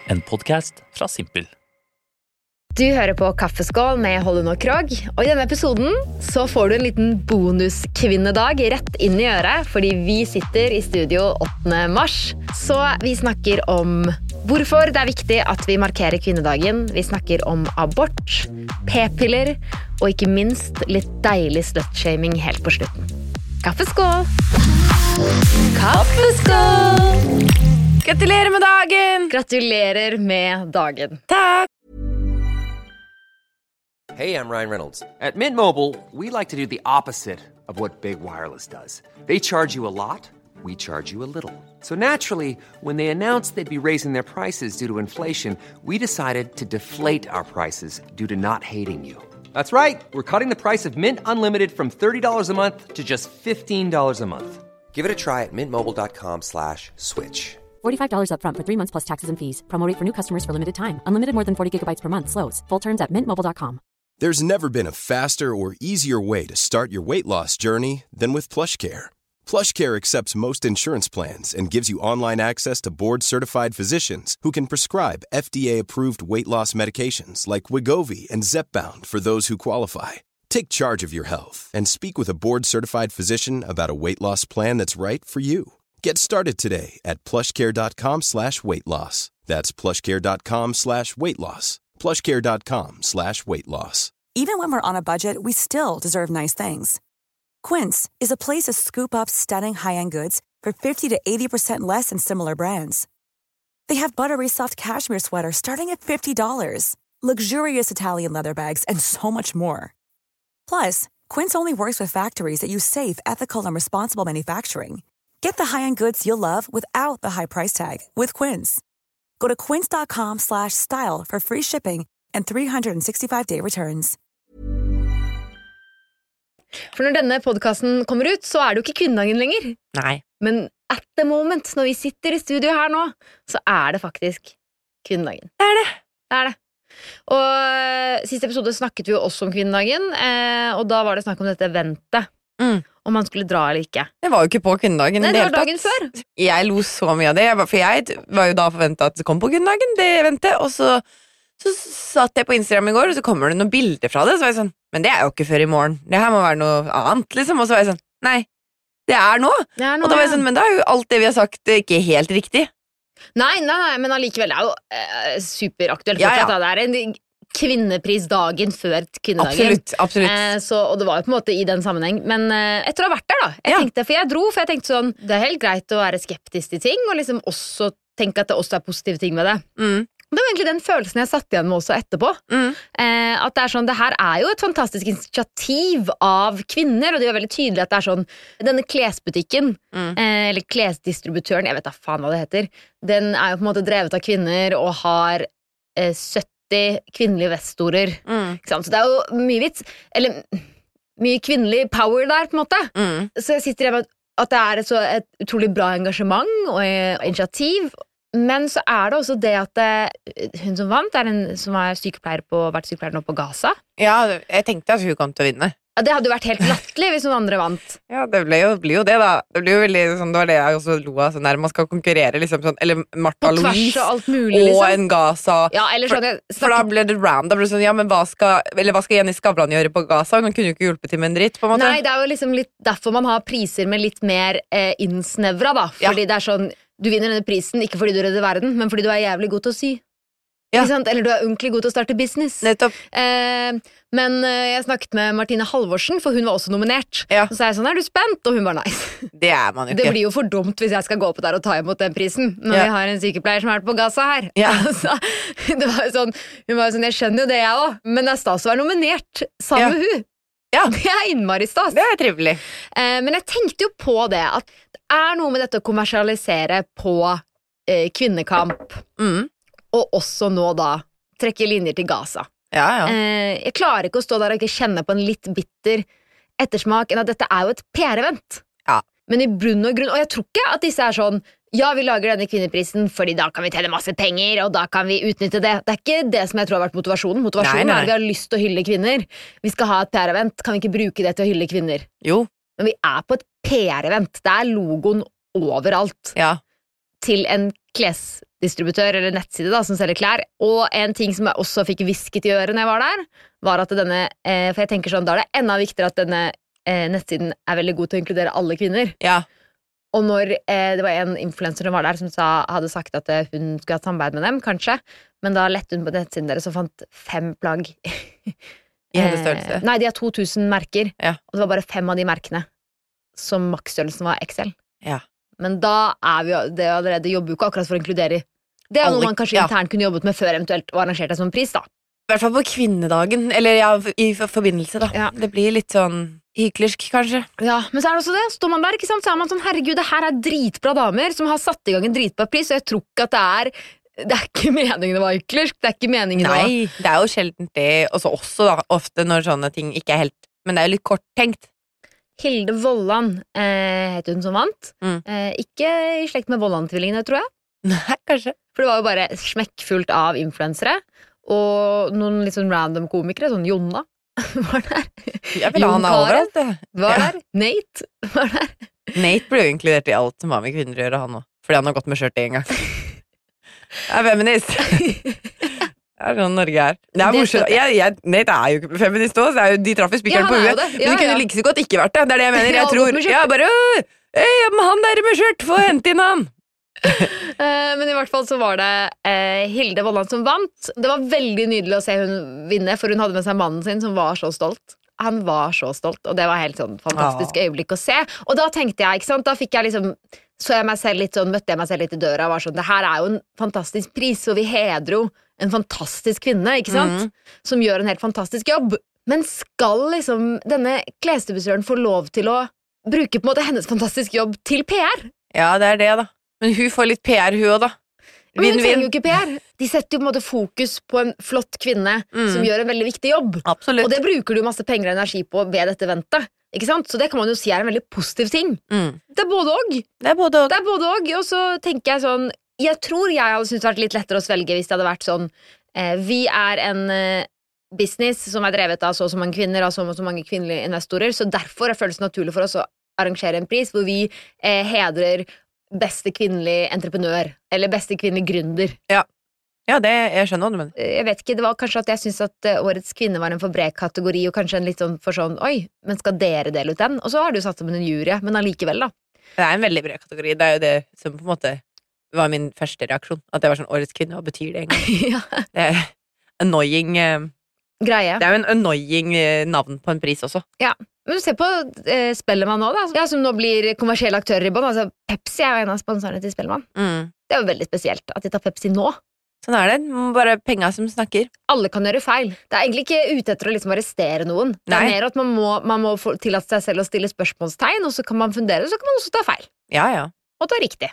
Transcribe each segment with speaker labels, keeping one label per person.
Speaker 1: En podcast fra Simpel.
Speaker 2: Du hører på Kaffeskål med Holden og Krog, og I denne episoden så får du en liten bonuskvinnedag rett inn I øret, fordi vi sitter I studio 8. mars. Så vi snakker om hvorfor det viktig at vi markerer kvinnedagen, vi snakker om abort, p-piller, og ikke minst litt deilig slutshaming helt på slutten. Kaffeskål! Kaffeskål!
Speaker 3: Gratulerer med dagen!
Speaker 2: Gratulerer med dagen.
Speaker 3: Takk!
Speaker 4: Hey, I'm Ryan Reynolds. At Mint Mobile, we like to do the opposite of what Big Wireless does. They charge you a lot, we charge you a little. So naturally, when they announced they'd be raising their prices due to inflation, we decided to deflate our prices due to not hating you. That's right. We're cutting the price of Mint Unlimited from $30 a month to just $15 a month. Give it a try at mintmobile.com/switch.
Speaker 5: $45 up front for 3 months plus taxes and fees. Promo rate for new customers for limited time. Unlimited more than 40 gigabytes per month. Slows full terms at mintmobile.com.
Speaker 6: There's never been a faster or easier way to start your weight loss journey than with PlushCare. PlushCare accepts most insurance plans and gives you online access to board-certified physicians who can prescribe FDA-approved weight loss medications like Wegovy and Zepbound for those who qualify. Take charge of your health and speak with a board-certified physician about a weight loss plan that's right for you. Get started today at plushcare.com/weightloss. That's plushcare.com/weightloss. plushcare.com/weightloss.
Speaker 7: Even when we're on a budget, we still deserve nice things. Quince is a place to scoop up stunning high-end goods for 50 to 80% less than similar brands. They have buttery soft cashmere sweaters starting at $50, luxurious Italian leather bags, and so much more. Plus, Quince only works with factories that use safe, ethical, and responsible manufacturing. Get the high-end goods you'll love without the high price tag with Quince. Go to quince.com/style for free shipping and 365-day returns.
Speaker 2: For når denne podcasten kommer ut, så det jo ikke kvinnedagen lenger.
Speaker 3: Nei.
Speaker 2: Men at the moment, når vi sitter I studio her nå, så det faktisk kvinnedagen.
Speaker 3: Det det.
Speaker 2: Det det. Og siste episode snakket vi jo også om kvinnedagen, og da var det snakk om dette eventet. Om man skulle dra eller ikke.
Speaker 3: Det var jo ikke på kvinnedagen.
Speaker 2: Nei, det var dagen før.
Speaker 3: Jeg lo så mye av det, for jeg var jo da forventet at det kom på kvinnedagen, det eventet, og så satt jeg på Instagram I går, og så kommer det noen bilder fra det, så var jeg sånn, men det jo ikke før I morgen. Det her må være noe annet, liksom. Og så var jeg sånn, nei, det nå.
Speaker 2: Nå
Speaker 3: og da var jeg sånn, men da jo alt det vi har sagt ikke helt riktig.
Speaker 2: Nei, men allikevel, det jo superaktuelt.
Speaker 3: Ja.
Speaker 2: Det en kvinneprisdagen før kvinnedagen.
Speaker 3: Absolutt.
Speaker 2: Og det var jo på en måte I den sammenheng. Men etter å ha vært der da, jeg tenkte sånn, det helt greit å være skeptisk til ting, og liksom også tenke at det også positive ting med det. Det var egentlig den følelsen jeg satt igjen med også etterpå. At det sånn, det her jo et fantastisk initiativ av kvinner, og det veldig tydelig at det sånn, denne klesbutikken, eller klesdistributøren, jeg vet da faen hva det heter, den jo på en måte drevet av kvinner, og har 70 kvinnelige investorer. Ikke sant? Så det jo mye vits, eller mye kvinnelig power der på en måte. Så jeg sitter igjen med at det et utrolig bra engasjement og initiativ, men så det også det at hun som vant en som vært sykepleier nå på Gaza.
Speaker 3: Ja, jeg tenkte at hun kom til å vinne.
Speaker 2: Ja, det hadde jo vært helt latterlig hvis noen andre vant.
Speaker 3: Ja, det blir jo det da. Det blir jo veldig sånn, det var det jeg også lo av, sånn der man skal konkurrere liksom sånn, eller Martha Louise
Speaker 2: og alt mulig, liksom.
Speaker 3: Og en Gaza.
Speaker 2: Ja, eller sånn,
Speaker 3: for da ble det random, da ble det sånn, ja, men hva skal Jenny Skavlan gjøre på Gaza? Hun kunne jo ikke hjulpet til med en dritt, på en måte.
Speaker 2: Nei, det jo liksom litt derfor man har priser med litt mer innsnevra da, fordi det sånn, du vinner denne prisen ikke fordi du redder verden, men fordi du jævlig god til å sy. Ikke sant? Eller du ordentlig god til å starte business.
Speaker 3: Nettopp.
Speaker 2: Men jeg snakket med Martine Halvorsen, for hun var også nominert.
Speaker 3: Ja.
Speaker 2: Så sa jeg sånn, du spent? Og hun var nei.
Speaker 3: Det man jo ikke.
Speaker 2: Det blir jo for dumt hvis jeg skal gå opp der og ta imot den prisen, når vi har en sykepleier som på Gaza her.
Speaker 3: Ja.
Speaker 2: Altså, det var sånn, hun var sånn, jeg skjønner jo det jeg også, men det stas å være nominert sammen med hun. Ja. Det innmari stas.
Speaker 3: Det trivelig.
Speaker 2: Men jeg tenkte jo på det, at det noe med dette å kommersialisere på kvinnekamp, og også nå da trekke linjer til Gaza.
Speaker 3: Ja.
Speaker 2: Jeg klarer ikke å stå der og ikke kjenne på en litt bitter ettersmak enn at dette jo et PR-event.
Speaker 3: Ja.
Speaker 2: Men I bunn og grunn, og jeg tror ikke at disse sånn, ja, vi lager denne kvinneprisen fordi da kan vi tjene masse penger, og da kan vi utnytte det. Det ikke det som jeg tror har vært motivasjonen. Motivasjonen
Speaker 3: nei.
Speaker 2: Vi har lyst til å hylle kvinner. Vi skal ha et PR-event, kan vi ikke bruke det til å hylle kvinner?
Speaker 3: Jo.
Speaker 2: Men vi på et PR-event. Det logoen overalt.
Speaker 3: Ja.
Speaker 2: Til en distributør eller nettside da, som selger klær. Og en ting som jeg også fikk visket i øret når jeg var der, var at denne, for jeg tenker sånn, da er det enda viktigere at denne nettsiden er veldig god til å inkludere alle kvinner.
Speaker 3: Ja.
Speaker 2: Og når det var en influencer som var der som hadde sagt at hun skulle ha et samarbeid med dem, kanskje, men da lette hun på nettsiden deres og fant 5 plagg.
Speaker 3: I hennes størrelse?
Speaker 2: Nei, de har 2000 merker, og det var bare 5 av de merkene som maksstørrelsen var XL.
Speaker 3: Ja.
Speaker 2: Men da er vi jo, det allerede jobber jo ikke akkurat for å inkludere. Det er noe man kanskje internt kunne jobbet med før eventuelt og arrangert det som pris da.
Speaker 3: I hvert fall på kvinnedagen, eller i forbindelse da.
Speaker 2: Ja.
Speaker 3: Det blir litt sånn hyklersk, kanskje.
Speaker 2: Ja, men så er det også det. Står man der, ikke sant, så er man sånn, herregud, det her er dritbra damer som har satt i gang en dritbra pris, og jeg tror ikke at det er ikke meningen det var hyklersk, det er ikke meningen det var.
Speaker 3: Nei, det er jo sjelden det, også da, ofte når sånne ting ikke er helt, men det er jo litt kort tenkt.
Speaker 2: Hilde Vollan heter hun som vant. Ikke i slekt med Vollan-tvillingene, tror jeg.
Speaker 3: Nei, kanskje.
Speaker 2: For det var jo bare smekkfullt av influensere, og noen litt sånn random komikere, sånn Jonna var der.
Speaker 3: Jeg vil ha han overalt, det.
Speaker 2: Var der. Nate var der.
Speaker 3: Nate ble jo inkludert i alt som har med kvinner å gjøre, han også. Fordi han har gått med skjørt en gang. Jeg er feminist. Det er sånn Norge er. Det er morsomt. Nate er jo ikke feminist også, så de traff i spikeren på huet. Men det kunne like så godt ikke vært det. Det er det jeg mener. Jeg tror, bare, han der med skjørt, få hente inn han.
Speaker 2: Men i hvert fall så var det Hilde Vollan som vant. Det var veldig nydelig å se hun vinne, for hun hadde med seg mannen sin som var så stolt. Han var så stolt, og det var helt sånn fantastisk øyeblikk å se. Og da tenkte jeg, ikke sant, da fikk jeg liksom, så jeg meg selv litt sånn, møtte jeg meg selv litt i døra og var sånn, det her er jo en fantastisk pris, og vi hedrer jo en fantastisk kvinne, ikke sant? Som gjør en helt fantastisk jobb. Men skal liksom denne klestilbudøren få lov til å bruke på en måte hennes fantastiske jobb til PR?
Speaker 3: Ja, det er det da. Men hun får litt PR, hun også da.
Speaker 2: Men hun trenger jo ikke PR. De setter jo på en måte fokus på en flott kvinne som gjør en veldig viktig jobb.
Speaker 3: Absolutt.
Speaker 2: Og det bruker du masse penger og energi på ved dette eventet. Ikke sant? Så det kan man jo si er en veldig positiv ting. Det er både og.
Speaker 3: Det er både og.
Speaker 2: Det er både og. Og så tenker jeg sånn, jeg tror jeg hadde syntes det vært litt lettere å svelge hvis det hadde vært sånn, vi er en business som er drevet av så mange kvinner, av så mange kvinnelige investorer, så derfor føles det naturlig for oss å arrangere en pris hvor vi hedrer beste kvinnelige entreprenør, eller beste kvinnelige gründer.
Speaker 3: Ja, det, jeg skjønner hva du mener.
Speaker 2: Jeg vet ikke, det var kanskje at jeg synes at årets kvinne var en for bred kategori, og kanskje en litt sånn for sånn, oi, men skal dere dele ut den? Og så har du satt sammen en jury, men allikevel da. Det
Speaker 3: er en veldig bred kategori, det er jo det som på en måte var min første reaksjon, at det var sånn, årets kvinne, hva betyr det egentlig? Det er annoying
Speaker 2: greie.
Speaker 3: Det er jo en annoying navn på en pris også.
Speaker 2: Ja, men du ser på Spellemann nå da, som nå blir kommersielle aktører i bånd, altså Pepsi er jo en av sponsorene til Spellemann. Det er jo veldig spesielt at de tar Pepsi nå.
Speaker 3: Sånn er det, bare penger som snakker.
Speaker 2: Alle kan gjøre feil. Det er egentlig ikke ute etter å liksom arrestere noen. Det er mer at man må få tillate seg selv å stille spørsmålstegn, og så kan man fundere, så kan man også ta feil.
Speaker 3: Ja, ja.
Speaker 2: Og ta riktig.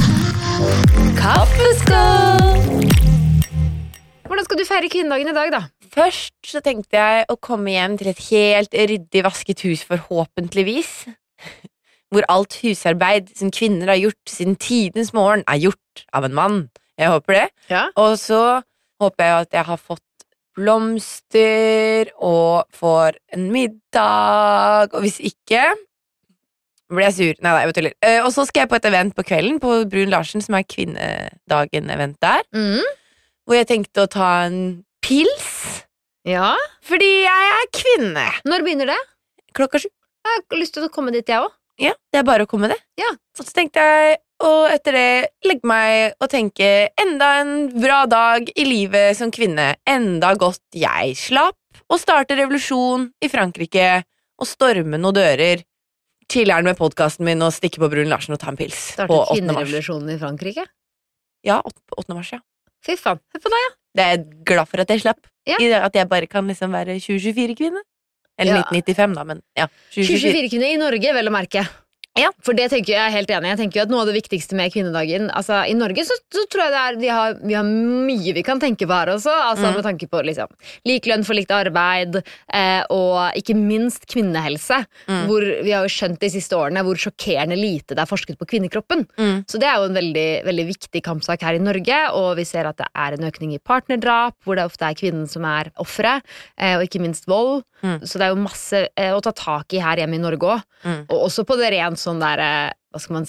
Speaker 3: Kaffeskål!
Speaker 2: Hvordan skal du feire kvinnedagen i dag da?
Speaker 3: Først så tenkte jeg å komme hjem til et helt ryddig vasket hus forhåpentligvis. Hvor alt husarbeid som kvinner har gjort siden tidens morgen er gjort av en mann. Jeg håper det.
Speaker 2: Ja.
Speaker 3: Og så håper jeg at jeg har fått blomster og får en middag. Og hvis ikke blir jeg sur. Neida, jeg vet ikke. Og så skal jeg på et event på kvelden på Brun Larsen, som er kvinnedagen-event der. Hvor jeg tenkte å ta en pils. Ja. Fordi jeg er kvinne.
Speaker 2: Når begynner det?
Speaker 3: 7:00.
Speaker 2: Jeg har lyst til å komme dit, jeg også.
Speaker 3: Ja, det er bare å komme det.
Speaker 2: Ja.
Speaker 3: Og så tenkte jeg, og etter det, legge meg og tenke enda en bra dag i livet som kvinne. Enda godt jeg slapp å starte revolusjon i Frankrike og storme noen dører. Chiller'n med podcasten min og stikke på Brun Larsen og ta en pils.
Speaker 2: Startet kvinnerevolusjonen i Frankrike?
Speaker 3: Ja, 8. mars, ja.
Speaker 2: Fy faen, hør på deg, ja.
Speaker 3: Det er jeg glad for at jeg slapp.
Speaker 2: Ja.
Speaker 3: I det at jeg bare kan liksom være 2024-kvinne. Eller 1995 da, men ja.
Speaker 2: 2024-kvinne i Norge, vel å merke. Ja, for det tenker jeg helt enig. Jeg tenker jo at noe av det viktigste med kvinnedagen, altså i Norge så tror jeg det er, vi har mye vi kan tenke på her også, altså med tanke på liksom lik lønn for likt arbeid, og ikke minst kvinnehelse, hvor vi har jo skjønt de siste årene hvor sjokkerende lite det er forsket på kvinnekroppen. Så det er jo en veldig, veldig viktig kampsak her i Norge, og vi ser at det er en økning i partnerdrap, hvor det ofte er kvinnen som er offre, og ikke minst vold. Så det er jo masse å ta tak i her hjemme i Norge også. Og også på det rent sånn der, hva skal man si,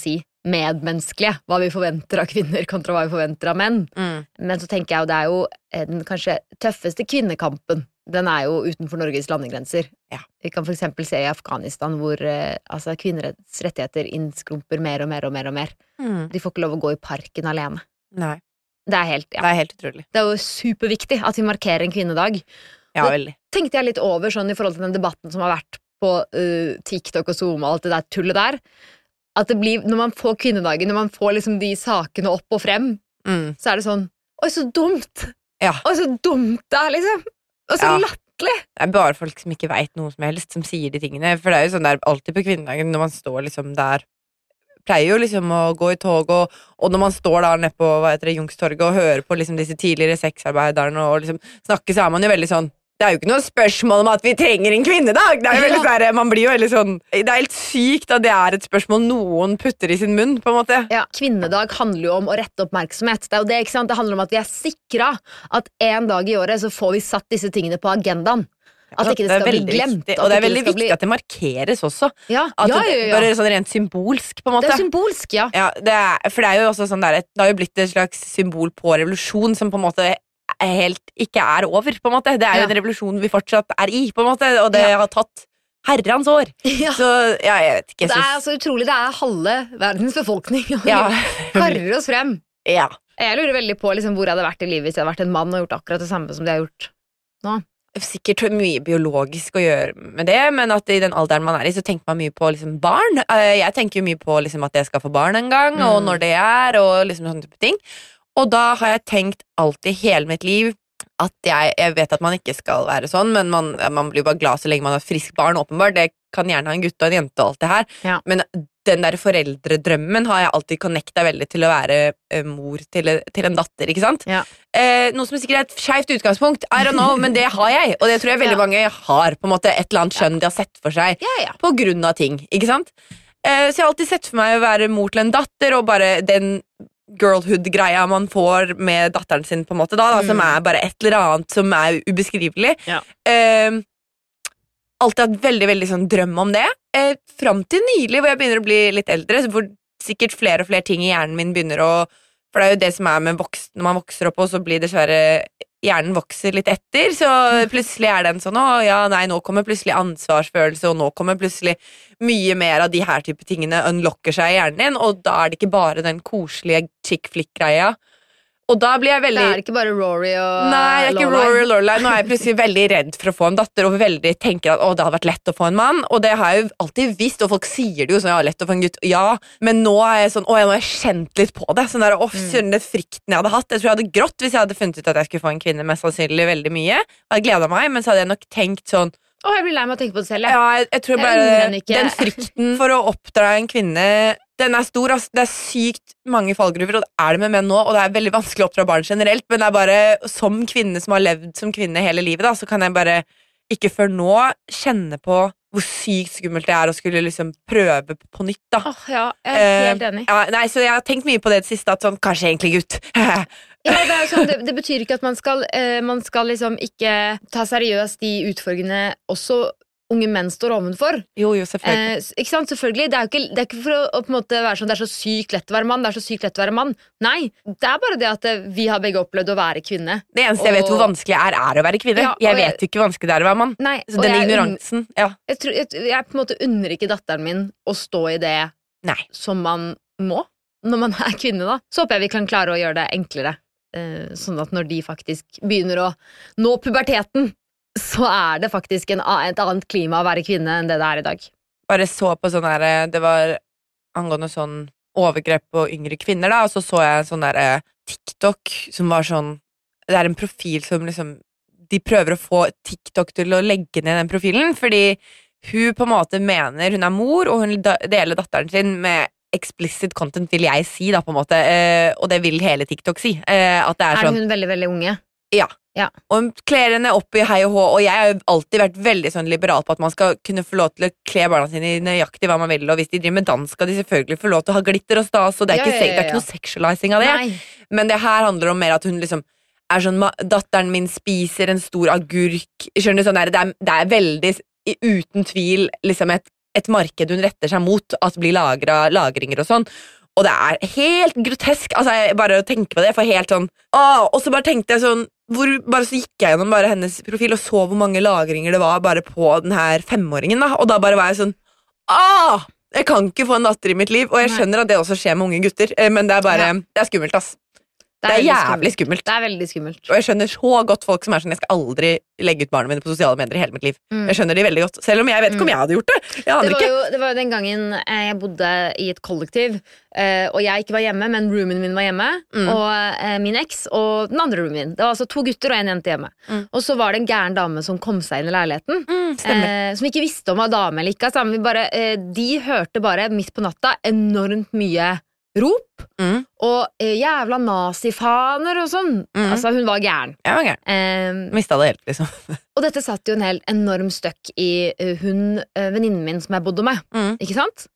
Speaker 2: medmenneskelige, hva vi forventer av kvinner kontra hva vi forventer av menn. Men så tenker jeg jo, det er jo den kanskje tøffeste kvinnekampen. Den er jo utenfor Norges landegrenser.
Speaker 3: Ja.
Speaker 2: Vi kan for eksempel se i Afghanistan hvor altså, kvinners rettigheter innskrumper mer og mer og mer og mer. De får ikke lov å gå i parken alene.
Speaker 3: Nei.
Speaker 2: Det er helt, ja.
Speaker 3: Det er helt utrolig.
Speaker 2: Det er jo superviktig at vi markerer en kvinnedag.
Speaker 3: Ja, veldig.
Speaker 2: Tenkte jeg litt over sånn i forhold til den debatten som har vært på TikTok og Zoom og alt det der tullet der, at det blir, når man får kvinnedagen, når man får liksom de sakene opp og frem, så er det sånn, oi, så dumt!
Speaker 3: Ja.
Speaker 2: Oi, så dumt det er, liksom! Og så latterlig!
Speaker 3: Det er bare folk som ikke vet noe som helst, som sier de tingene, for det er jo sånn der alltid på kvinnedagen, når man står liksom der, pleier jo liksom å gå i tog, og når man står der nede på Youngstorget og hører på liksom disse tidligere sexarbeiderne og liksom snakker, så er man jo veldig sånn, det er jo ikke noe spørsmål om at vi trenger en kvinnedag, det er jo veldig sånn, man blir jo veldig sånn, det er helt sykt at det er et spørsmål noen putter i sin munn, på en måte.
Speaker 2: Ja, kvinnedag handler jo om å rette oppmerksomhet, det er jo det, ikke sant? Det handler om at vi er sikra at en dag i året så får vi satt disse tingene på agendaen. At ikke det skal bli glemt.
Speaker 3: Viktig, og det er veldig viktig at det markeres også.
Speaker 2: Ja,
Speaker 3: at det bare sånn rent symbolsk, på en måte.
Speaker 2: Det er symbolsk, ja.
Speaker 3: For det er jo også sånn der, det har jo blitt et slags symbol på revolusjon som på en måte helt ikke er over, på en måte. Det er jo en revolusjon vi fortsatt er i, på en måte, og det har tatt herrens år. Ja. Så, jeg vet ikke.
Speaker 2: Det er så utrolig, det er halve verdens befolkning, og vi karrer oss frem.
Speaker 3: Ja.
Speaker 2: Jeg lurer veldig på liksom, hvor jeg hadde vært i livet hvis jeg hadde vært en mann og gjort akkurat det samme som de har gjort nå.
Speaker 3: Sikkert mye biologisk å gjøre med det, men at i den alderen man er i, så tenker man mye på liksom, barn. Jeg tenker jo mye på liksom, at jeg skal få barn en gang, og når det er, og liksom sånne type ting. Og da har jeg tenkt alltid hele mitt liv at jeg vet at man ikke skal være sånn, men man blir bare glad så lenge man har frisk barn, åpenbart. Det kan gjerne ha en gutt og en jente og alt det her. Ja. Men den der foreldredrømmen har jeg alltid connectet veldig til å være mor til en datter, ikke sant? Ja. Noe som sikkert er et skjevt utgangspunkt, I don't know, men det har jeg, og det tror jeg veldig mange har, på en måte et eller annet skjønn de har sett for seg, på grunn av ting, ikke sant? Så jeg har alltid sett for meg å være mor til en datter, og bare den girlhood-greia man får med datteren sin på en måte da, som er bare et eller annet som er ubeskrivelig. Ja. Alltid hatt veldig, veldig sånn drøm om det. Fram til nylig, hvor jeg begynner å bli litt eldre, så hvor sikkert flere og flere ting i hjernen min begynner å, for det er jo det som er med når man vokser opp, og så blir dessverre hjernen vokser litt etter, så plutselig er den sånn, nå kommer plutselig ansvarsfølelse, og nå kommer plutselig mye mer av de her type tingene unlocker seg i hjernen din, og da er det ikke bare den koselige chick-flick-greia. Og da blir jeg veldig... Det
Speaker 2: er ikke bare Rory og
Speaker 3: Nei, det er ikke Rory og Lorelai. Nå er jeg plutselig veldig redd for å få en datter, og veldig tenker at det hadde vært lett å få en mann, og det har jeg jo alltid visst, og folk sier det jo sånn, lett å få en gutt, men nå er jeg sånn, jeg har kjent litt på det, sånn der, søren, det frykten jeg hadde hatt, jeg tror jeg hadde grått hvis jeg hadde funnet ut at jeg skulle få en kvinne, mest sannsynlig veldig mye, og jeg gledet meg, men så hadde jeg nok tenkt sånn,
Speaker 2: jeg blir lei meg å tenke på det selv,
Speaker 3: jeg tror bare den frykten for å oppdra en kvinne, den er stor, det er sykt mange fallgruver, og det er det med menn nå, og det er veldig vanskelig å oppdra barn generelt, men det er bare, som kvinne som har levd som kvinne hele livet da, så kan jeg bare ikke før nå kjenne på hvor sykt skummelt det er å skulle liksom prøve på nytt da.
Speaker 2: Ja, jeg er helt enig.
Speaker 3: Nei, så jeg har tenkt mye på det siste, at sånn, kanskje egentlig gutt.
Speaker 2: Ja, det er sånn, det betyr ikke at man skal liksom ikke ta seriøst de utfordringene også unge menn står ovenfor.
Speaker 3: Jo, selvfølgelig.
Speaker 2: Ikke sant, selvfølgelig. Det er ikke for å på en måte være sånn, det er så sykt lett å være mann, det er så sykt lett å være mann. Nei, det er bare det at vi har begge opplevd å være kvinne.
Speaker 3: Det eneste jeg vet hvor vanskelig er å være kvinne. Ja, jeg vet jo ikke hvor vanskelig det er å være mann.
Speaker 2: Nei,
Speaker 3: så den ignoransen,
Speaker 2: Jeg på en måte unner ikke datteren min å stå i det som man må, når man er kvinne da. Så håper jeg vi kan klare å gjøre det enklere. Sånn at når de faktisk begynner å nå puberteten, så er det faktisk et annet klima å være kvinne enn det er i dag.
Speaker 3: Bare så på sånn her, det var angående sånn overgrep på yngre kvinner da, og så jeg sånn der TikTok som var sånn, det er en profil som liksom, de prøver å få TikTok til å legge ned den profilen, fordi hun på en måte mener hun er mor, og hun deler datteren sin med explicit content, vil jeg si da på en måte, og det vil hele TikTok si. At det er sånn,
Speaker 2: hun veldig, veldig unge?
Speaker 3: Ja. Og hun kler henne opp i hei og hå, og jeg har jo alltid vært veldig sånn liberal på at man skal kunne få lov til å kle barna sine i nøyaktig hva man vil, og hvis de driver med dans skal de selvfølgelig få lov til å ha glitter og stas, og det er ikke noe sexualizing av det. Nei. Men det her handler om mer at hun liksom er sånn, datteren min spiser en stor agurk, skjønner du, sånn der, det er veldig, uten tvil, liksom et marked hun retter seg mot, at det blir lagringer og sånn. Og det helt grotesk, altså bare å tenke på det, for helt sånn, og så bare tenkte jeg sånn, bare så gikk jeg gjennom bare hennes profil og så hvor mange lagringer det var bare på den her 5-åringen da, og da bare var jeg sånn, jeg kan ikke få en datter i mitt liv, og jeg skjønner at det også skjer med unge gutter, men det bare, det skummelt ass. Det jævlig skummelt.
Speaker 2: Det veldig skummelt.
Speaker 3: Og jeg skjønner så godt folk som sånn, jeg skal aldri legge ut barna mine på sosiale medier i hele mitt liv. Jeg skjønner de veldig godt, selv om jeg vet ikke om jeg hadde gjort det.
Speaker 2: Det var jo den gangen jeg bodde i et kollektiv, og jeg ikke var hjemme, men roomien min var hjemme, og min eks og den andre roomien. Det var altså 2 gutter og 1 jente hjemme. Og så var det en gæren dame som kom seg inn i leiligheten, som ikke visste om var dame eller ikke. Altså, de hørte bare midt på natta enormt mye rop og jævla nazifaner og sånn. Altså hun var gæren.
Speaker 3: Jeg var gæren. Mistet det helt liksom.
Speaker 2: Og dette satt jo en helt enorm støkk i venninnen min som jeg bodde med. Ikke sant?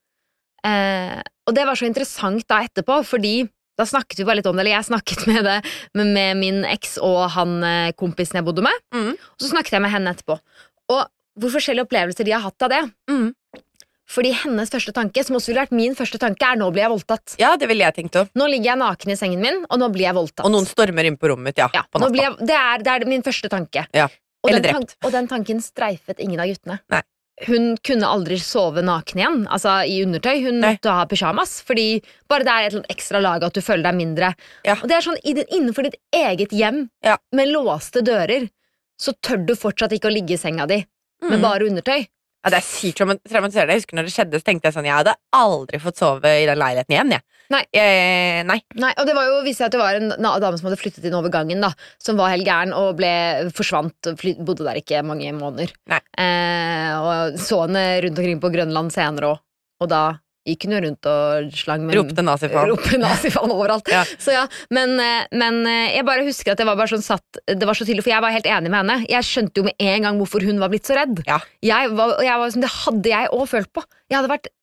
Speaker 2: Og det var så interessant da etterpå, fordi da snakket vi bare litt om det, eller jeg snakket med det med min eks og han kompisen jeg bodde med, og så snakket jeg med henne etterpå. Og hvor forskjellige opplevelser de har hatt av det. Fordi hennes første tanke, som også ville vært min første tanke, nå blir jeg voldtatt.
Speaker 3: Ja, det ville jeg tenkt også.
Speaker 2: Nå ligger jeg naken i sengen min, og nå blir jeg voldtatt.
Speaker 3: Og noen stormer inn på rommet mitt, på natta.
Speaker 2: Det er min første tanke.
Speaker 3: Ja, eller drept.
Speaker 2: Og den tanken streifet ingen av guttene.
Speaker 3: Nei.
Speaker 2: Hun kunne aldri sove naken igjen, altså i undertøy. Hun måtte ha pyjamas, fordi bare det et ekstra lag at du føler deg mindre. Ja. Og det sånn, innenfor ditt eget hjem, med låste dører, så tør du fortsatt ikke å ligge i senga di, med bare undertøy.
Speaker 3: Ja, det sykt traumatiserende. Jeg husker når det skjedde, så tenkte jeg sånn, jeg hadde aldri fått sove i den leiligheten igjen, jeg.
Speaker 2: Nei, og det var jo, viste seg at det var en dame som hadde flyttet inn over gangen da, som var helt gæren og forsvant, bodde der ikke mange måneder. Og så henne rundt omkring på Grønland senere også, og da gikk hun rundt og slang med
Speaker 3: ropte nazifan
Speaker 2: overalt. Så men jeg bare husker at det var bare sånn det var så tydelig, for jeg var helt enig med henne. Jeg skjønte jo med en gang hvorfor hun var blitt så redd. Jeg var som det hadde jeg også følt på. Det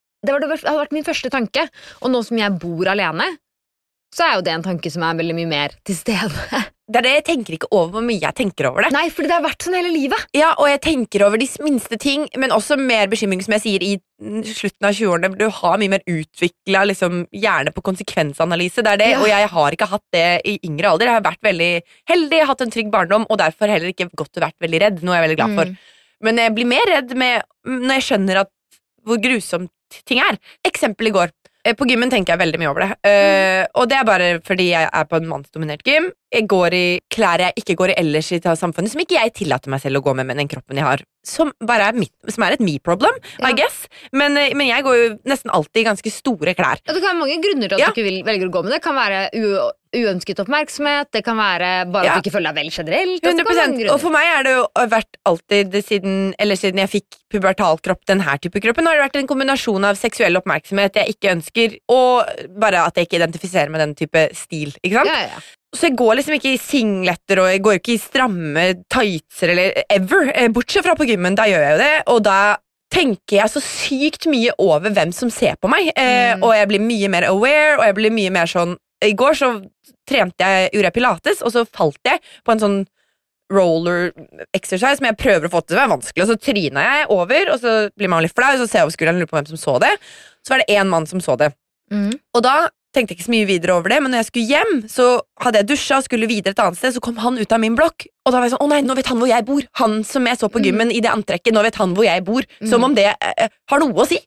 Speaker 2: hadde vært min første tanke. Og nå som jeg bor alene, så jo det en tanke som veldig mye mer til stede.
Speaker 3: Det det, jeg tenker ikke over hvor mye jeg tenker over det.
Speaker 2: Nei, fordi det har vært sånn hele livet.
Speaker 3: Ja, og jeg tenker over de minste ting, men også mer bekymring, som jeg sier, i slutten av 20-årene. Du har mye mer utviklet liksom, hjerne på konsekvensanalyse. Det det, og jeg har ikke hatt det i yngre alder. Jeg har vært veldig heldig, hatt en trygg barndom, og derfor heller ikke gått og vært veldig redd. Noe jeg veldig glad for. Men jeg blir mer redd når jeg skjønner hvor grusomt ting Eksempel i går. På gymmen tenker jeg veldig mye over det. Og det bare fordi jeg på en mannsdominert gym. Jeg går i klær jeg ikke går i ellers i samfunnet, som ikke jeg tillater meg selv å gå med den kroppen jeg har. Som bare som et me-problem, I guess. Men jeg går jo nesten alltid i ganske store klær.
Speaker 2: Det kan være mange grunner til at du ikke velger å gå med det. Det kan være uønsket oppmerksomhet, det kan være bare at du ikke føler deg vel generelt.
Speaker 3: 100%, og for meg det jo vært alltid siden jeg fikk pubertalkropp, denne type kroppen, har det vært en kombinasjon av seksuell oppmerksomhet jeg ikke ønsker, og bare at jeg ikke identifiserer med den type stil, ikke sant? Så jeg går liksom ikke i singletter, og jeg går ikke i stramme tightser eller ever, bortsett fra på gymmen, da gjør jeg jo det, og da tenker jeg så sykt mye over hvem som ser på meg, og jeg blir mye mer aware, og jeg blir mye mer sånn. I går så gjorde jeg pilates, og så falt jeg på en sånn roller exercise som jeg prøver å få til, det vanskelig, og så trynet jeg over, og så blir man litt flau, og så ser jeg over skulderen og lurer på hvem som så det. Så var det en mann som så det. Og da tenkte jeg ikke så mye videre over det, men når jeg skulle hjem, så hadde jeg dusja og skulle videre et annet sted, så kom han ut av min blokk, og da var jeg sånn, nei, nå vet han hvor jeg bor. Han som jeg så på gymmen i det antrekket, nå vet han hvor jeg bor, som om det har noe å si.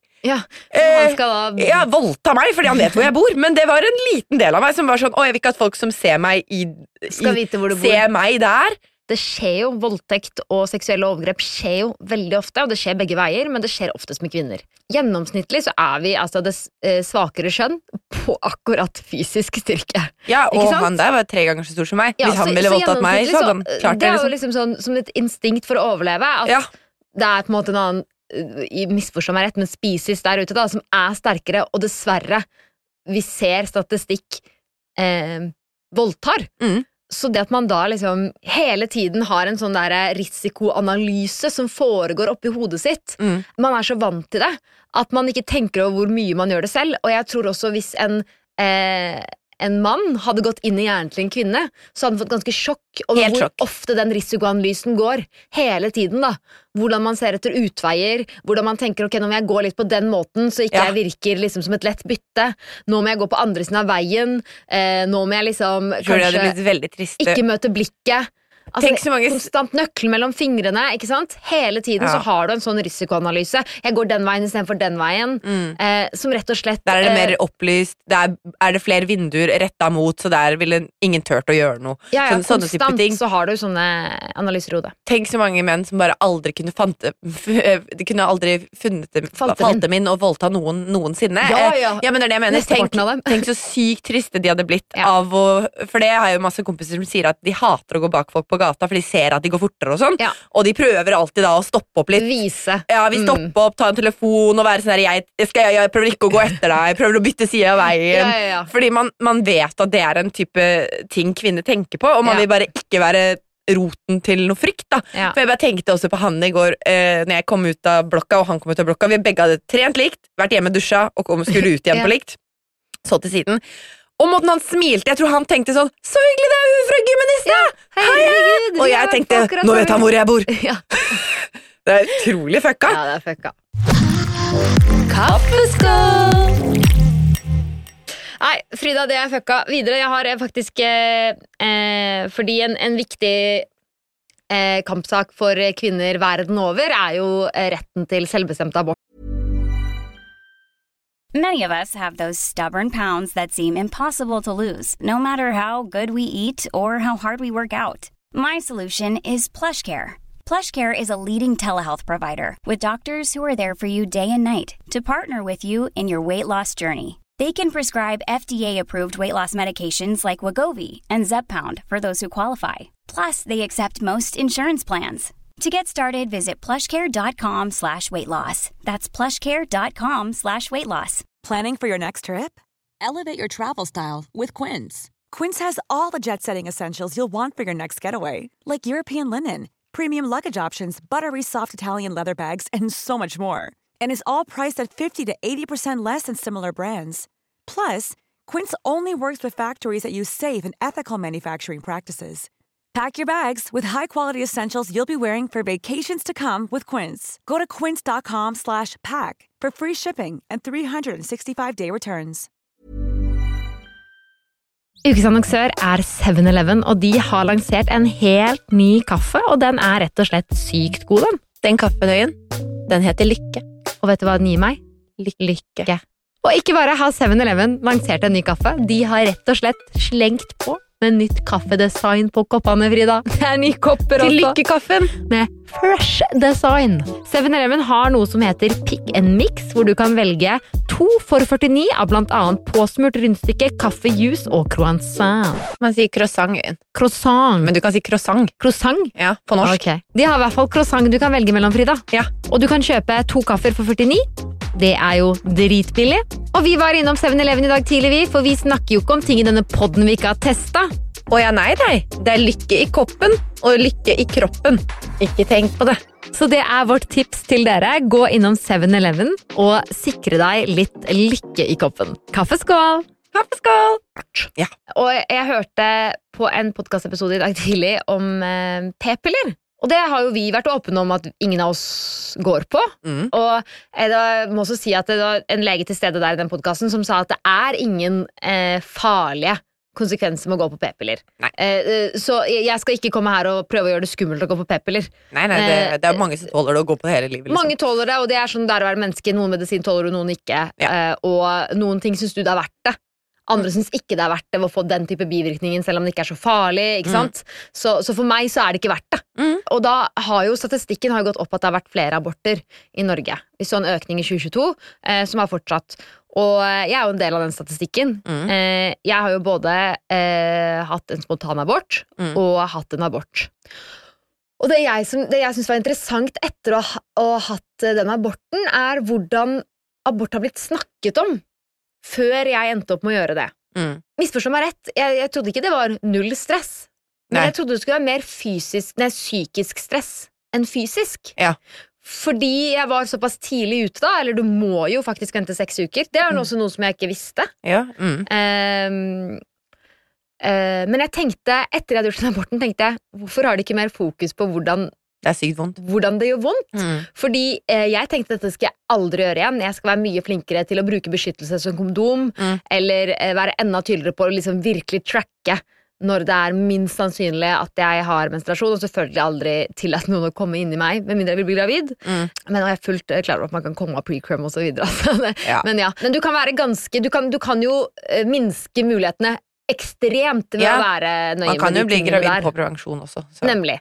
Speaker 2: Han skal da
Speaker 3: voldta meg fordi han vet hvor jeg bor, men det var en liten del av meg som var sånn, jeg vil ikke at folk som ser meg
Speaker 2: skal vite hvor du bor.
Speaker 3: Ser meg der.
Speaker 2: Det skjer jo, voldtekt og seksuelle overgrep skjer jo veldig ofte, og det skjer begge veier, men det skjer oftest med kvinner. Gjennomsnittlig så vi altså det svakere skjønn på akkurat fysisk styrke.
Speaker 3: Ja, og han der var 3 ganger så stor som meg. Hvis han ville voldtatt meg, så hadde han klart det.
Speaker 2: Det jo liksom sånn som et instinkt for å overleve, at det på en måte en annen, i misforstå meg rett, men species der ute da, som sterkere, og dessverre vi ser statistikk voldtar. Så det at man da liksom hele tiden har en sånn der risikoanalyse som foregår oppi hodet sitt, man så vant til det, at man ikke tenker over hvor mye man gjør det selv, og jeg tror også hvis en en mann hadde gått inn i hjernen til en kvinne, så hadde han fått ganske sjokk over
Speaker 3: Helt
Speaker 2: hvor
Speaker 3: sjokk.
Speaker 2: ofte den risikoanalysen går. Hele tiden da. Hvordan man ser etter utveier, hvordan man tenker, ok, nå må jeg gå litt på den måten, så ikke jeg virker liksom som et lett bytte. Nå må jeg gå på andre siden av veien. Nå må jeg liksom
Speaker 3: Kanskje det blitt veldig trist.
Speaker 2: ikke møte blikket. Altså,
Speaker 3: Tenk så mange
Speaker 2: konstant nøkkelen mellom fingrene, ikke sant? Hele tiden så har du en sånn risikoanalyse. Jeg går den veien i stedet for den veien. Som rett og slett
Speaker 3: Der det mer opplyst. Der det flere vinduer rettet mot, så der ville ingen tørt å gjøre noe. Sånne type
Speaker 2: konstant
Speaker 3: ting.
Speaker 2: så har du sånne analyser i hodet.
Speaker 3: Tenk så mange menn som bare aldri kunne de kunne aldri funnet falt dem inn og voldta noen noensinne.
Speaker 2: Ja.
Speaker 3: Men det er det jeg mener.
Speaker 2: Mesteparten av dem.
Speaker 3: Tenk så sykt triste de hadde blitt av å. For det har jeg jo masse kompiser som sier at de hater å gå bak folk på gata, for de ser at de går fortere og sånn. Og de prøver alltid da å stoppe opp litt.
Speaker 2: Vise.
Speaker 3: Ja, vi stopper opp, ta en telefon og være sånn her, jeg prøver ikke å gå etter deg, jeg prøver å bytte side av veien. Fordi man vet at det er en type ting kvinner tenker på, og man vil bare ikke være roten til noe frykt da. For jeg bare tenkte også på han i går, når jeg kom ut av blokka, og han kom ut av blokka. Vi begge hadde trent likt, vært hjemme, dusja, og skulle ut igjen på likt. Så til siden. Og måten han smilte, jeg tror han tenkte sånn, så hyggelig det er hun fra Gymmenista!
Speaker 2: Herregud,
Speaker 3: og jeg tenkte, nå vet han hvor jeg bor. Det er utrolig fucka.
Speaker 2: Ja, det er fucka. Kaffeskål! Nei, Frida, det er fucka. Videre, jeg har faktisk fordi en viktig kampsak for kvinner verden over er jo retten til selvbestemt abort.
Speaker 8: Many of us have those stubborn pounds that seem impossible to lose, no matter how good we eat or how hard we work out. My solution is PlushCare. PlushCare is a leading telehealth provider with doctors who are there for you day and night to partner with you in your weight loss journey. They can prescribe FDA-approved weight loss medications like Wegovy and Zepbound for those who qualify. Plus, they accept most insurance plans. To get started, visit plushcare.com/weightloss. That's plushcare.com/weightloss.
Speaker 7: Planning for your next trip?
Speaker 9: Elevate your travel style with Quince.
Speaker 7: Quince has all the jet-setting essentials you'll want for your next getaway, like European linen, premium luggage options, buttery soft Italian leather bags, and so much more. And is all priced at 50 to 80% less than similar brands. Plus, Quince only works with factories that use safe and ethical manufacturing practices. Pack your bags with high-quality essentials you'll be wearing for vacations to come with Quince. Go to quince.com/pack for free shipping and 365-day returns.
Speaker 2: Ukes annonsør er 7-Eleven, og de har lansert en helt ny kaffe, og den er rett og slett sykt god, den.
Speaker 3: Den kaffedøyen, den heter Lykke.
Speaker 2: Og vet du hva den gir meg? Lykke. Og ikke bare har 7-Eleven lansert en ny kaffe, de har rett og slett slengt på med nytt kaffedesign på koppene, Frida. Det er nye kopper
Speaker 3: Til
Speaker 2: også.
Speaker 3: lykkekaffen.
Speaker 2: Med fresh design. 7-Eleven har noe som heter Pick and Mix, hvor du kan velge 2 for 49 av blant annet påsmurt rundstykke, kaffe, juice og croissant.
Speaker 3: Man sier croissant.
Speaker 2: Croissant.
Speaker 3: Men du kan si croissant.
Speaker 2: Croissant?
Speaker 3: Ja, på norsk.
Speaker 2: Ok. De har i hvert fall croissant du kan velge mellom, Frida.
Speaker 3: Ja.
Speaker 2: Og du kan kjøpe 2 kaffer for 49. Det er jo dritbillig. Og vi var innom 7-Eleven i dag tidlig, for vi snakker jo ikke om ting i denne podden vi ikke har testet.
Speaker 3: Å ja, nei. Det er lykke i koppen og lykke i kroppen. Ikke tenk på det.
Speaker 2: Så det er vårt tips til dere. Gå innom 7-Eleven og sikre deg litt lykke i koppen. Kaffeskål!
Speaker 3: Kaffeskål! Ja.
Speaker 2: Og jeg hørte på en podcastepisode i dag tidlig om p-piller. Og det har jo vi vært åpne om at ingen av oss går på. Og jeg må også si at det var en lege til stede der i den podcasten som sa at det er ingen farlige konsekvenser med å gå på p-piller. Så jeg skal ikke komme her og prøve å gjøre det skummelt å gå på p-piller.
Speaker 3: Nei, det er mange som tåler det å gå på det hele livet. Liksom.
Speaker 2: Mange tåler det, og det er sånn det er å være menneske. Noen medisin tåler du, noen ikke. Og noen ting synes du det er verdt det. Andre synes ikke det er verdt det å få den type bivirkningen, selv om det ikke er så farlig, ikke sant? Så for meg så er det ikke verdt det. Og da har jo statistikken har gått opp at det har vært flere aborter i Norge. Vi så en økning i 2022 som har fortsatt. Og jeg er jo en del av den statistikken. Jeg har jo både hatt en spontanabort og hatt en abort. Og det jeg synes var interessant etter å ha hatt den aborten, er hvordan abort har blitt snakket om før jeg endte opp med å gjøre det. Misforstå meg rett, jeg trodde ikke det var null stress. Men jeg trodde det skulle være mer psykisk stress enn fysisk.
Speaker 3: Ja.
Speaker 2: Fordi jeg var såpass tidlig ute da, eller du må jo faktisk vente 6 uker. Det er også noe som jeg ikke visste.
Speaker 3: Ja.
Speaker 2: Men jeg tenkte, etter jeg hadde gjort den aborten, tenkte jeg, hvorfor har de ikke mer fokus på hvordan
Speaker 3: Det sykt vondt.
Speaker 2: Hvordan det gjør vondt. Fordi jeg tenkte dette skal jeg aldri gjøre igjen. Jeg skal være mye flinkere til å bruke beskyttelse som kondom, eller være enda tydeligere på å liksom virkelig tracke når det er minst sannsynlig at jeg har menstruasjon, og selvfølgelig aldri tillate noen å komme inn i meg, med mindre jeg vil bli gravid. Men jeg er fullt klar over at man kan komme av pre-crumb og så videre. Men du kan være ganske, du kan jo minske mulighetene ekstremt ved å være nøye.
Speaker 3: Man kan jo bli gravid på prevensjon også. Så,
Speaker 2: nemlig.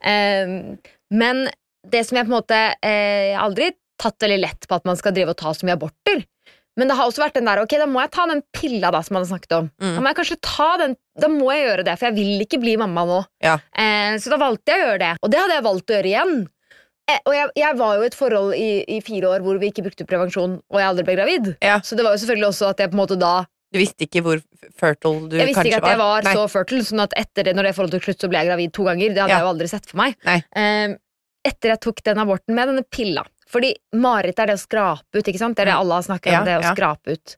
Speaker 2: Men det som jeg på en måte aldri tatt veldig lett på at man skal drive og ta så mye aborter, men det har også vært den der, ok, da må jeg ta den pilla da, som man har snakket om. Da må jeg kanskje ta den, da må jeg gjøre det, for jeg vil ikke bli mamma nå. Så da valgte jeg å gjøre det, og det hadde jeg valgt å gjøre igjen. Og jeg var jo i et forhold i 4 år hvor vi ikke brukte prevensjon, og jeg aldri ble gravid. Så det var jo selvfølgelig også at jeg på en måte da
Speaker 3: Du visste ikke hvor fertile du kanskje var?
Speaker 2: Jeg visste ikke at jeg var så fertile, sånn at etter det, når det forholdet tok slutt, så ble jeg gravid 2 ganger. Det hadde jeg jo aldri sett for meg. Etter jeg tok den aborten med denne pilla, fordi mareritt det å skrape ut, ikke sant? Det det alle har snakket om, det å skrape ut.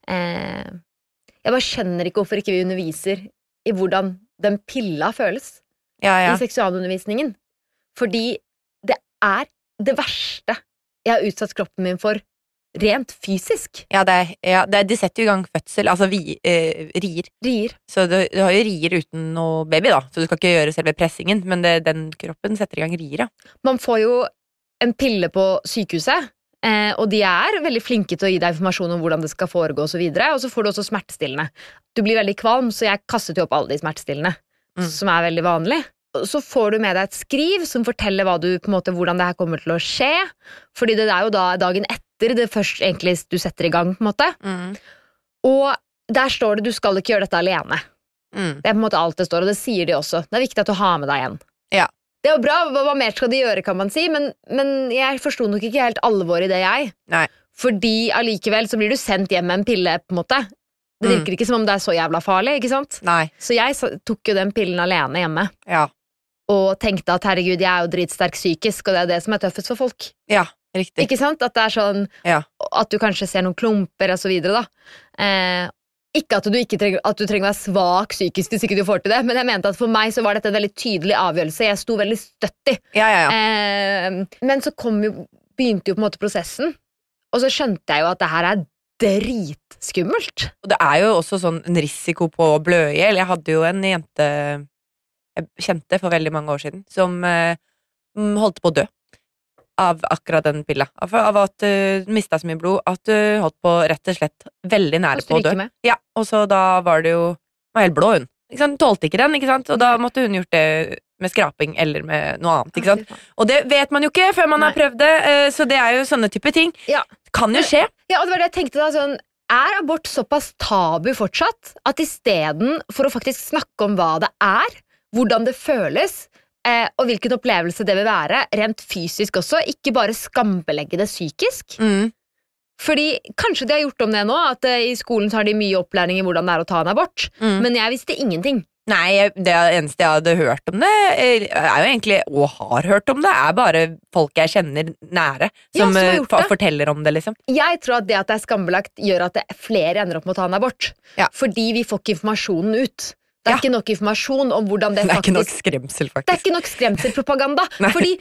Speaker 2: Jeg bare skjønner ikke hvorfor ikke vi underviser i hvordan den pilla føles i seksualundervisningen. Fordi det er det verste jeg har utsatt kroppen min for rent fysisk. De setter jo i gang fødsel, altså rier. Så du har jo rier uten noe baby da, så du skal ikke gjøre selve pressingen, men den kroppen setter i gang rier, Man får jo en pille på sykehuset, og de er veldig flinke til å gi deg informasjon om hvordan det skal foregå og så videre, og så får du også smertestillende. Du blir veldig kvalm, så jeg kastet jo opp alle de smertestillende, som er veldig vanlig. Så får du med deg et skriv som forteller hvordan det her kommer til å skje, fordi det er jo da dagen etter det først egentlig du setter i gang, på en måte. Og der står det, du skal ikke gjøre dette alene. Det er på en måte alt det står, og det sier de også. Det er viktig at du har med deg en. Det er jo bra, hva mer skal de gjøre, kan man si, men jeg forstod nok ikke helt alvor i det, Fordi allikevel så blir du sendt hjem med en pille, på en måte. Det virker ikke som om det er så jævla farlig, ikke sant? Så jeg tok jo den pillen alene hjemme. Og tenkte at herregud, jeg er jo dritsterk psykisk, og det er det som er tøffest for folk. Riktig. Ikke sant? At det er sånn, at du kanskje ser noen klumper og så videre da. Ikke at du trenger å være svak psykisk hvis ikke du får til det, men jeg mente at for meg så var dette en veldig tydelig avgjørelse jeg sto veldig støtt i. Men så begynte jo på en måte prosessen, og så skjønte jeg jo at det her er dritskummelt. Og det er jo også sånn en risiko på å blø i hjel. Jeg hadde jo en jente jeg kjente for veldig mange år siden, som holdt på å dø av akkurat den pilla. Av at du mistet så mye blod, at du holdt på rett og slett veldig nære på å dø. Og så da var det jo helt blå hun. Hun tålte ikke den, ikke sant? Og da måtte hun gjort det med skraping eller med noe annet, ikke sant? Og det vet man jo ikke før man har prøvd det, så det er jo sånne type ting. Kan jo skje. Ja, og det var det jeg tenkte da, sånn, er abort såpass tabu fortsatt, at i stedet for å faktisk snakke om hva det er, hvordan det føles, og hvilken opplevelse det vil være, rent fysisk også, ikke bare skambelegge det psykisk. Fordi kanskje de har gjort om det nå, at i skolen så har de mye opplæring i hvordan det er å ta en abort, men jeg visste ingenting. Nei, det eneste jeg hadde hørt om det, er jo egentlig, og har hørt om det, er bare folk jeg kjenner nære, som forteller om det, liksom. Jeg tror at det at det er skambelagt gjør at flere ender opp med å ta en abort, fordi vi får ikke informasjonen ut. Det er ikke nok informasjon om hvordan det faktisk... Det er ikke nok skremsel, faktisk. Det er ikke nok skremselpropaganda. Fordi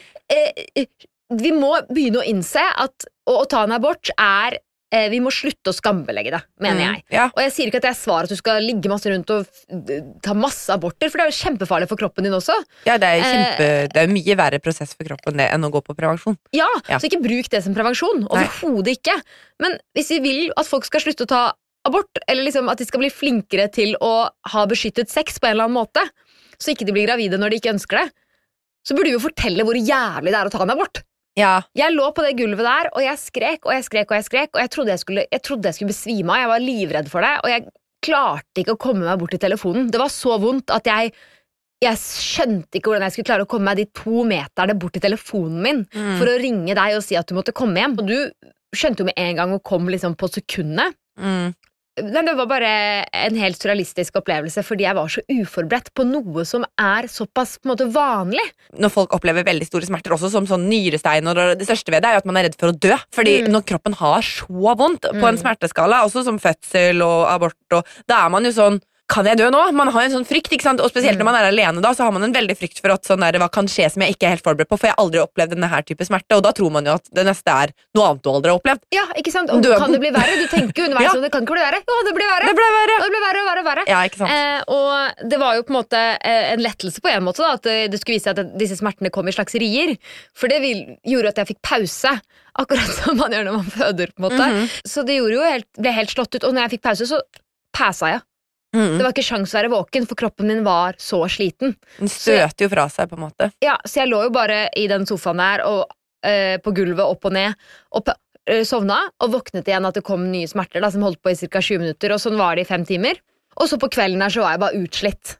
Speaker 2: vi må begynne å innse at å ta en abort er... vi må slutte å skambelegge det, mener jeg. Og jeg sier ikke at det er svar at du skal ligge masse rundt og ta masse aborter, for det er jo kjempefarlig for kroppen din også. Ja, det er mye verre prosess for kroppen det enn å gå på prevensjon. Ja, så ikke bruk det som prevensjon. Overhodet ikke. Men hvis vi vil at folk skal slutte å ta abort, eller liksom at de skal bli flinkere til å ha beskyttet sex på en eller annen måte, så ikke de blir gravide når de ikke ønsker det, så burde vi jo fortelle hvor jævlig det er å ta en abort. Jeg lå på det gulvet der, og jeg skrek, og jeg skrek, og jeg skrek, og jeg trodde jeg skulle besvime av. Jeg var livredd for det, og jeg klarte ikke å komme meg bort til telefonen. Det var så vondt at jeg skjønte ikke hvordan jeg skulle klare å komme meg de 2 meterne bort til telefonen min for å ringe deg og si at du måtte komme hjem. Og du skjønte jo med en gang å komme liksom på sekundet. Men det var bare en helt surrealistisk opplevelse, fordi jeg var så uforberedt på noe som er såpass på en måte vanlig. Når folk opplever veldig store smerter, også som sånn nyrestein, og det største ved det er jo at man er redd for å dø, fordi når kroppen har så vondt på en smerteskala, også som fødsel og abort, og da er man jo sånn,
Speaker 3: kan jeg dø nå? Man har en sånn frykt, ikke sant? Og spesielt når man er alene da, så har man en veldig frykt for at sånn der, hva kan skje som jeg ikke er helt forberedt på, for jeg har aldri opplevd denne her type smerte, og da tror man jo at det neste er noe annet du aldri har opplevd.
Speaker 2: Ja, ikke sant? Og kan det bli verre? Du tenker jo underveis, det kan ikke bli verre. Jo, det blir verre.
Speaker 3: Det ble verre.
Speaker 2: Og det ble verre og verre.
Speaker 3: Ja, ikke sant?
Speaker 2: Og det var jo på en måte en lettelse på en måte da, at det skulle vise at disse smertene kom i slags rier, for det gjorde at jeg fikk pause, akkurat som man gjør når man føder, på en måte. Så det gjorde jo ble helt slått ut, og når jeg fikk pause, så passa jeg. Det var ikke sjans å være våken, for kroppen min var så sliten.
Speaker 3: Den støter jo fra seg på en måte.
Speaker 2: Ja, så jeg lå jo bare i den sofaen der, og på gulvet opp og ned, og sovna, og våknet igjen at det kom nye smerter da, som holdt på i cirka 20 minutter, og sånn var det i 5 timer. Og så på kvelden her så var jeg bare utslitt.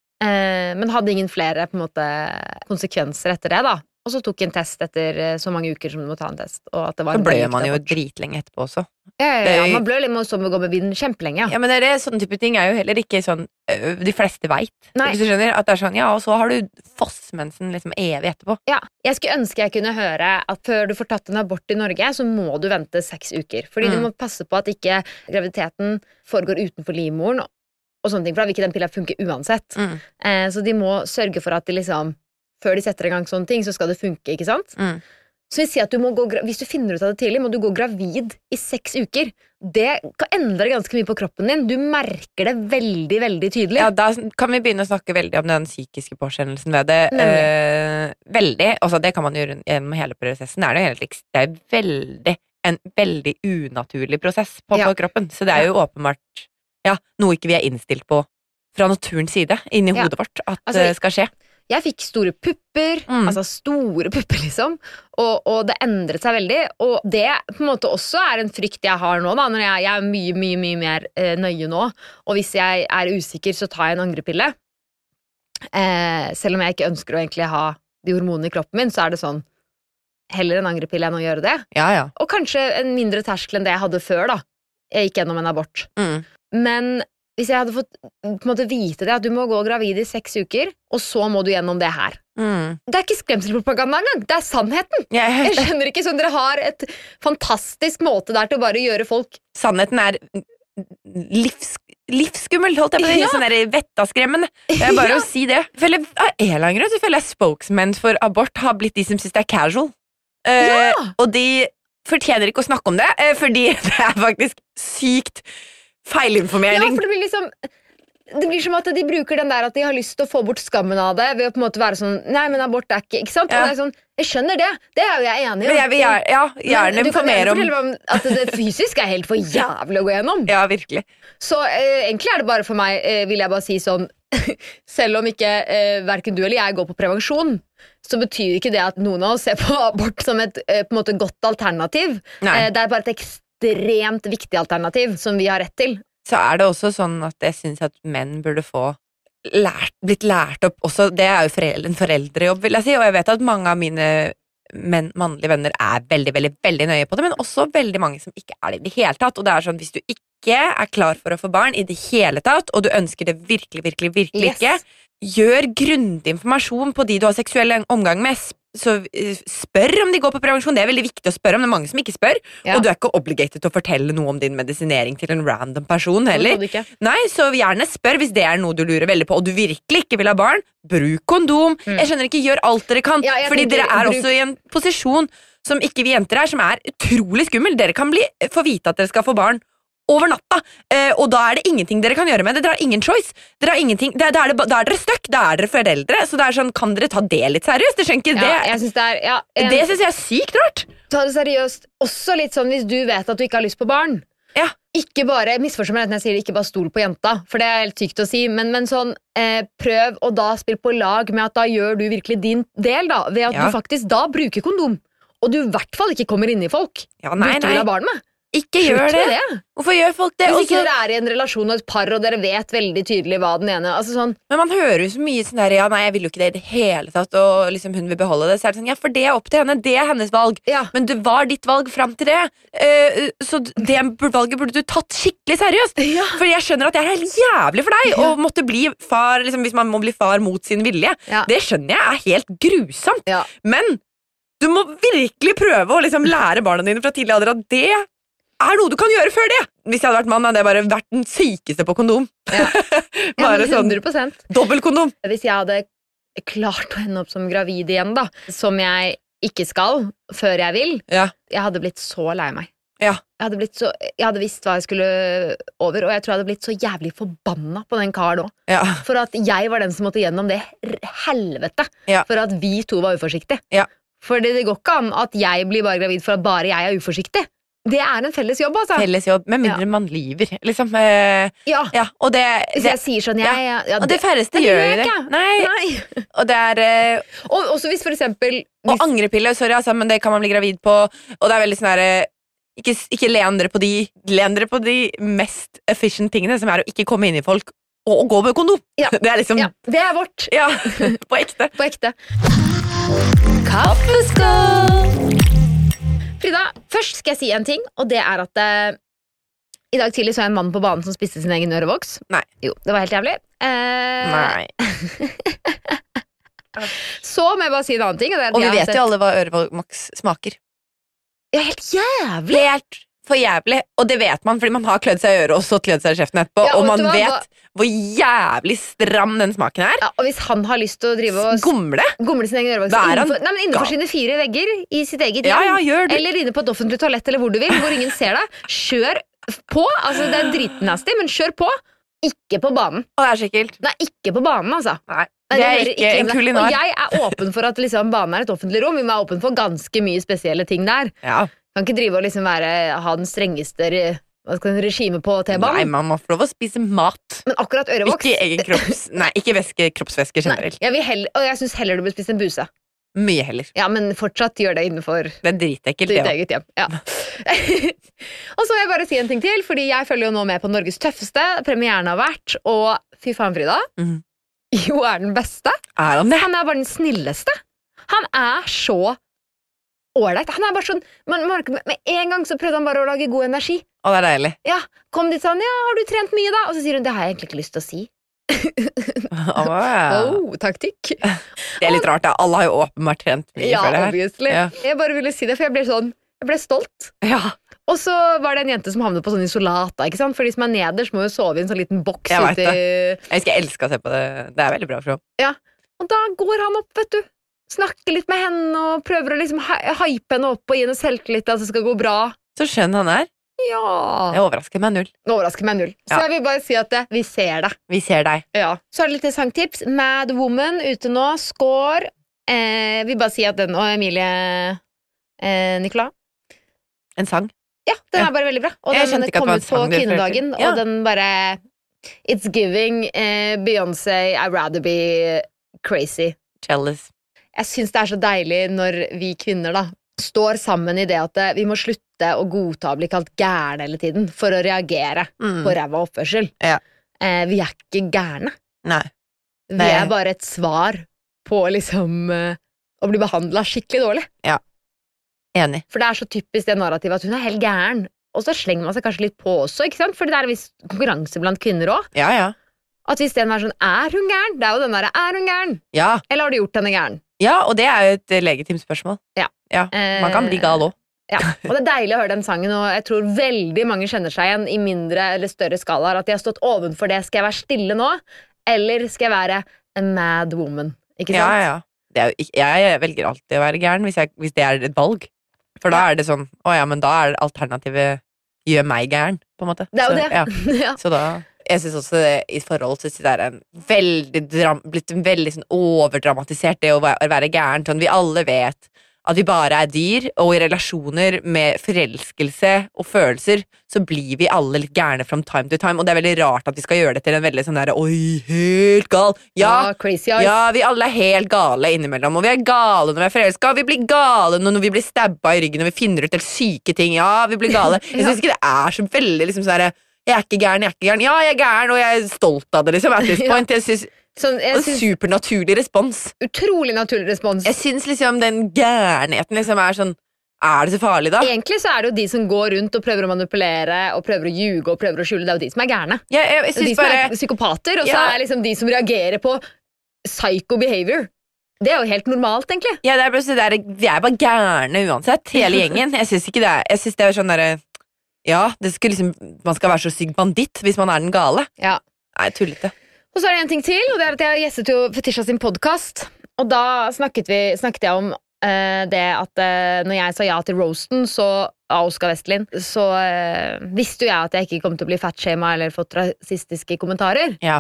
Speaker 2: Men hadde ingen flere på en måte konsekvenser etter det da. Og så tok jeg en test etter så mange uker som du må ta en test. Og at det var
Speaker 3: så ble man jo dritlenge etterpå også.
Speaker 2: Ja, man ble litt som å gå med bilen kjempelenge.
Speaker 3: Ja, men sånne type ting er jo heller ikke sånn de fleste vet. Hvis du skjønner, at det er sånn, ja, og så har du fossmensen liksom evig etterpå.
Speaker 2: Ja, jeg skulle ønske jeg kunne høre at før du får tatt en abort i Norge, så må du vente 6 uker. Fordi du må passe på at ikke graviditeten foregår utenfor livmoren og sånne ting, for da vil ikke den pilla funke uansett. Så de må sørge for at de liksom, før de setter i gang sånne ting, så skal det funke, ikke sant? Så vi sier at du må hvis du finner ut av det tidlig, må du gå gravid i 6 uker. Det kan endre ganske mye på kroppen din. Du merker det veldig, veldig tydelig. Ja,
Speaker 3: da kan vi begynne å snakke veldig om den psykiske påkjennelsen ved det. Veldig, altså det kan man gjøre gjennom hele prosessen. Det er en veldig unaturlig prosess på kroppen. Så det er jo åpenbart noe ikke vi er innstilt på fra naturens side, inni hodet vårt, at det skal skje.
Speaker 2: Jeg fikk store pupper, altså store pupper liksom, og det endret seg veldig, og det på en måte også er en frykt jeg har nå da, når jeg er mye, mye, mye mer nøye nå, og hvis jeg er usikker så tar jeg en angrepille, selv om jeg ikke ønsker å egentlig ha de hormonene i kroppen min, så er det sånn, heller en angrepille enn å gjøre det, og kanskje en mindre terskel enn det jeg hadde før da, jeg gikk gjennom en abort, men hvis jeg hadde fått på en måte vite det, at du må gå gravid i 6 uker, og så må du gjennom det her. Det er ikke skremselpropaganda engang, det er sannheten. Jeg skjønner ikke sånn, dere har et fantastisk måte der til å bare gjøre folk.
Speaker 3: Sannheten er livsskummel, holdt jeg på det, sånn der vettaskremmende. Det er bare å si det. Av en eller annen grunn så føler jeg spokesmen for abort har blitt de som synes det er casual. Og de fortjener ikke å snakke om det, fordi det er faktisk sykt feilinformering.
Speaker 2: Ja, for det blir som at de bruker den der at de har lyst til å få bort skammen av det ved å på en måte være sånn, nei, men abort er ikke sant? Og det er sånn, jeg skjønner det er jo jeg enig i.
Speaker 3: Men jeg vil gjerne informere
Speaker 2: om at det fysisk er helt for jævlig å gå gjennom.
Speaker 3: Ja, virkelig.
Speaker 2: Så egentlig er det bare for meg, vil jeg bare si sånn, selv om ikke hverken du eller jeg går på prevensjon, så betyr ikke det at noen av oss ser på abort som et på en måte godt alternativ. Det er bare et ekstremt viktig alternativ som vi har rett til.
Speaker 3: Så er det også sånn at jeg synes at menn burde få blitt lært opp også, det er jo en foreldrejobb, vil jeg si, og jeg vet at mange av mine mannlige venner er veldig, veldig, veldig nøye på det, men også veldig mange som ikke er det i det hele tatt, og det er sånn, hvis du ikke er klar for å få barn i det hele tatt, og du ønsker det virkelig, virkelig, virkelig ikke, gjør grundig informasjon på de du har seksuell omgang med, så spør om de går på prevensjon, det er veldig viktig å spørre om, det er mange som ikke spør, og du er ikke obligated til å fortelle noe om din medisinering til en random person heller. Nei, så gjerne spør hvis det er noe du lurer veldig på, og du virkelig ikke vil ha barn, bruk kondom, jeg skjønner ikke, gjør alt dere kan, fordi dere er også i en posisjon som ikke vi jenter er, som er utrolig skummel, dere kan få vite at dere skal få barn over natta, og da er det ingenting dere kan gjøre med det, dere har ingen choice, dere har ingenting, da er dere stuck, da er dere foreldre, så det er sånn, kan dere ta det litt seriøst? Det skjønner ikke det.
Speaker 2: Jeg synes
Speaker 3: det synes jeg er sykt rart.
Speaker 2: Ta det seriøst, også litt sånn hvis du vet at du ikke har lyst på barn. Ikke bare, misforstå meg når jeg sier ikke bare stol på jenta, for det er helt sykt å si, men sånn, prøv å da spille på lag med at da gjør du virkelig din del da, ved at du faktisk da bruker kondom, og du i hvert fall ikke kommer inn i folk du ikke vil ha barn med.
Speaker 3: Ikke gjør det. Hvorfor gjør folk det?
Speaker 2: Hvis ikke dere er i en relasjon og et par, og dere vet veldig tydelig hva den ene altså sånn.
Speaker 3: Men man hører jo så mye sånn der, ja, nei, jeg vil jo ikke det i det hele tatt, og liksom hun vil beholde det. Så er det sånn, ja, for det er opp til henne, det er hennes valg. Men det var ditt valg frem til det. Så det valget burde du tatt skikkelig seriøst. For jeg skjønner at det er helt jævlig for deg å måtte bli far, liksom, hvis man må bli far mot sin vilje. Det skjønner jeg er helt grusomt. Men du må virkelig prøve å liksom lære barna dine fra tidlig alder at det er noe du kan gjøre før det. hvis jeg hadde vært mann, hadde jeg bare vært den sykeste på kondom.
Speaker 2: Ja.
Speaker 3: Bare sånn
Speaker 2: 100%.
Speaker 3: dobbeltkondom.
Speaker 2: Hvis jeg hadde klart å ende opp som gravid igjen da, som jeg ikke skal, før jeg vil,
Speaker 3: Ja.
Speaker 2: jeg hadde blitt så lei meg.
Speaker 3: Ja.
Speaker 2: Jeg hadde visst hva jeg skulle over, og jeg tror jeg hadde blitt så jævlig forbanna på den karen også.
Speaker 3: Ja.
Speaker 2: For at jeg var den som måtte gjennom det helvete,
Speaker 3: Ja.
Speaker 2: for at vi to var uforsiktige.
Speaker 3: Ja.
Speaker 2: Fordi det går ikke an at jeg blir bare gravid for at bare jeg er uforsiktig. Det er en felles jobb, altså.
Speaker 3: Felles jobb, med mindre man lyver, liksom.
Speaker 2: Ja.
Speaker 3: Ja, og det,
Speaker 2: Hvis jeg sier sånn,
Speaker 3: og det færreste
Speaker 2: det
Speaker 3: gjør
Speaker 2: gjør
Speaker 3: jo det.
Speaker 2: jeg ikke.
Speaker 3: Nei. Og det er
Speaker 2: Og også hvis for eksempel
Speaker 3: Og angrepille, sorry, altså, men det kan man bli gravid på. Og det er veldig sånn her ikke len dere på de mest efficient tingene, som er å ikke komme inn i folk og gå med kondom.
Speaker 2: Ja.
Speaker 3: Det er liksom
Speaker 2: det er vårt.
Speaker 3: Ja, på ekte.
Speaker 2: På ekte. Kaffeskål! Frida, først skal jeg si en ting, og det er at i dag tidlig så jeg en mann på banen som spiste sin egen ørevoks.
Speaker 3: Nei.
Speaker 2: Jo, det var helt jævlig.
Speaker 3: Nei.
Speaker 2: Så må jeg bare si en annen ting.
Speaker 3: Og vi vet jo alle hva ørevoks smaker.
Speaker 2: Ja, helt jævlig.
Speaker 3: Helt for jævlig. Og det vet man, fordi man har klødd seg i øret og så klødd seg i kjeften etterpå,
Speaker 2: Ja,
Speaker 3: og man
Speaker 2: vet du hva?
Speaker 3: vet hvor jævlig stram den smaken er.
Speaker 2: Ja, og hvis han har lyst til å drive og
Speaker 3: Gomle.
Speaker 2: gomle sin egen ørevoks
Speaker 3: Da er han
Speaker 2: innenfor
Speaker 3: gal.
Speaker 2: sine 4 vegger i sitt eget hjem,
Speaker 3: Ja, gjør det.
Speaker 2: eller inne på et offentlig toalett eller hvor du vil, hvor ingen ser deg, kjør på. Altså, det er dritnasty, men kjør på. Ikke på banen.
Speaker 3: Og det er så ekkelt.
Speaker 2: Nei, ikke på banen, altså.
Speaker 3: Nei.
Speaker 2: Nei,
Speaker 3: Det er
Speaker 2: hører
Speaker 3: ikke en
Speaker 2: hjemme.
Speaker 3: kulinar.
Speaker 2: Og jeg er åpen for at liksom, banen er et offentlig rom. Vi må være åpen for ganske mye spesielle ting der.
Speaker 3: Ja.
Speaker 2: Kan ikke drive og liksom ha den strengeste regime på
Speaker 3: Nei,
Speaker 2: T-banen.
Speaker 3: man må få lov å spise mat.
Speaker 2: Men akkurat ørevoks
Speaker 3: Ikke egen Nei, ikke kroppsvæske
Speaker 2: Nei,
Speaker 3: generelt.
Speaker 2: og jeg synes heller du bør spise en buse.
Speaker 3: Mye heller.
Speaker 2: Ja, men fortsatt gjør det innenfor
Speaker 3: Det er dritekkelt.
Speaker 2: ditt
Speaker 3: det
Speaker 2: eget hjem. Ja. Og så vil jeg bare si en ting til, fordi jeg følger jo nå med på Norges tøffeste. Premieren har vært, og fy faen, Frida.
Speaker 3: Mhm.
Speaker 2: Jo, er den beste.
Speaker 3: Er han det?
Speaker 2: Han er bare den snilleste. Han er så ålreit. Han er bare sånn med en gang så prøvde han bare å lage god energi.
Speaker 3: Å, det er deilig.
Speaker 2: Ja, kom dit sånn, ja, har du trent mye da? Og så sier hun, det har jeg egentlig ikke lyst til å si.
Speaker 3: Ja.
Speaker 2: Taktikk.
Speaker 3: Det er litt rart, da. Alle har jo åpenbart trent mye
Speaker 2: Ja,
Speaker 3: for det her.
Speaker 2: obviously.
Speaker 3: Ja.
Speaker 2: Jeg bare ville si det, for jeg ble stolt.
Speaker 3: Ja.
Speaker 2: Og så var det en jente som havnet på sånn isolat da, ikke sant? For de som er nederst må jo sove i en sånn liten boks
Speaker 3: Jeg vet
Speaker 2: ute i...
Speaker 3: Jeg husker jeg elsker å se på det. Det er veldig bra show.
Speaker 2: Ja, og da går han opp, vet du. Snakker litt med henne og prøver å liksom hype henne opp og gi henne selvtillit at det skal gå bra.
Speaker 3: Så skjønn han er.
Speaker 2: Ja.
Speaker 3: Det overrasker meg null.
Speaker 2: Det overrasker meg null. Så
Speaker 3: Ja.
Speaker 2: jeg vil bare si at vi ser det.
Speaker 3: Vi ser deg.
Speaker 2: Ja. Så er det litt sangtips. Mad Woman ute nå. Score. Vil bare si at den og Emilie Nicolas.
Speaker 3: En sang.
Speaker 2: Ja, den
Speaker 3: Ja.
Speaker 2: er bare veldig bra. Og
Speaker 3: Jeg
Speaker 2: den
Speaker 3: skjønte ikke at
Speaker 2: kom
Speaker 3: det var
Speaker 2: ut på
Speaker 3: en sang du refererte
Speaker 2: kvinnedagen,
Speaker 3: til. Ja.
Speaker 2: og den bare It's giving Beyoncé I'd rather be crazy.
Speaker 3: Jealous.
Speaker 2: Jeg syns det er så deilig når vi kvinner da står sammen i det at vi må slutte å godta å bli kalt gærne hele tiden for å reagere på ræva oppførsel.
Speaker 3: Ja.
Speaker 2: Vi er ikke gærne.
Speaker 3: Nei.
Speaker 2: Vi
Speaker 3: Nei.
Speaker 2: er bare et svar på liksom å bli behandla skikkelig dårlig.
Speaker 3: Enig.
Speaker 2: For det er så typisk det narrativet at hun er helt gæren. Og så slenger man seg kanskje litt på også, ikke sant? For det er en viss konkurranse blant kvinner også.
Speaker 3: Ja, ja.
Speaker 2: At hvis den er sånn, er hun gæren? Det er jo den der, er hun gæren?
Speaker 3: Ja.
Speaker 2: Eller har du gjort henne gæren?
Speaker 3: Ja, og det er jo et legitimt spørsmål.
Speaker 2: Ja.
Speaker 3: Man kan bli gal også.
Speaker 2: Ja, og det er deilig å høre den sangen, og jeg tror veldig mange kjenner seg igjen i mindre eller større skalaer, at de har stått ovenfor det. Skal jeg være stille nå, eller skal jeg være en mad woman? Ikke sant?
Speaker 3: Ja, ja. Det er jo jeg velger alltid å være gæren hvis det er et valg. For da er det sånn, men da er alternativet gjør meg gæren, på en måte.
Speaker 2: Det er jo
Speaker 3: Så,
Speaker 2: det.
Speaker 3: ja.
Speaker 2: Ja.
Speaker 3: Så da, jeg synes også det, i forhold til det er blitt en veldig sånn overdramatisert det å være gæren, sånn vi alle vet at vi bare er dyr, og i relasjoner med forelskelse og følelser, så blir vi alle litt gærne from time to time, og det er veldig rart at vi skal gjøre det til en veldig sånn der, oi, helt gal. Ja,
Speaker 2: crazy eyes.
Speaker 3: ja, vi alle er helt gale innimellom, og vi er gale når vi er forelsket, og vi blir gale når vi blir stabba i ryggen, og vi finner ut helt syke ting, ja, vi blir gale. Jeg synes ikke det er så veldig liksom sånn der, jeg er ikke gæren, ja, jeg er gæren, og jeg er stolt av det, liksom, at this point. Jeg synes
Speaker 2: Sånn, jeg
Speaker 3: en
Speaker 2: synes,
Speaker 3: supernaturlig respons.
Speaker 2: utrolig naturlig respons.
Speaker 3: Jeg synes liksom den gærenheten liksom er sånn, er det så farlig da?
Speaker 2: Egentlig så er det jo de som går rundt og prøver å manipulere og prøver å ljuge og prøver å skjule. Det er jo de som er gærne.
Speaker 3: Jeg
Speaker 2: De
Speaker 3: synes
Speaker 2: som
Speaker 3: bare
Speaker 2: er psykopater, og så
Speaker 3: Ja.
Speaker 2: er liksom de som reagerer på psycho behavior. Det er jo helt normalt, egentlig.
Speaker 3: ja, det er bare så der, vi er bare gærne uansett, hele gjengen. Jeg synes ikke det er, jeg synes det er sånn der, Ja, det skulle liksom, man skal være så syk banditt hvis man den gale.
Speaker 2: Ja.
Speaker 3: Nei, tullete.
Speaker 2: Og så det en ting til, og det at jeg gjestet jo Fetisha sin podcast. Og da snakket jeg om det at når jeg sa ja til roasten av Oskar Vestlin, så visste jo jeg at jeg ikke kom til å bli fatshama eller fått rasistiske kommentarer.
Speaker 3: Ja.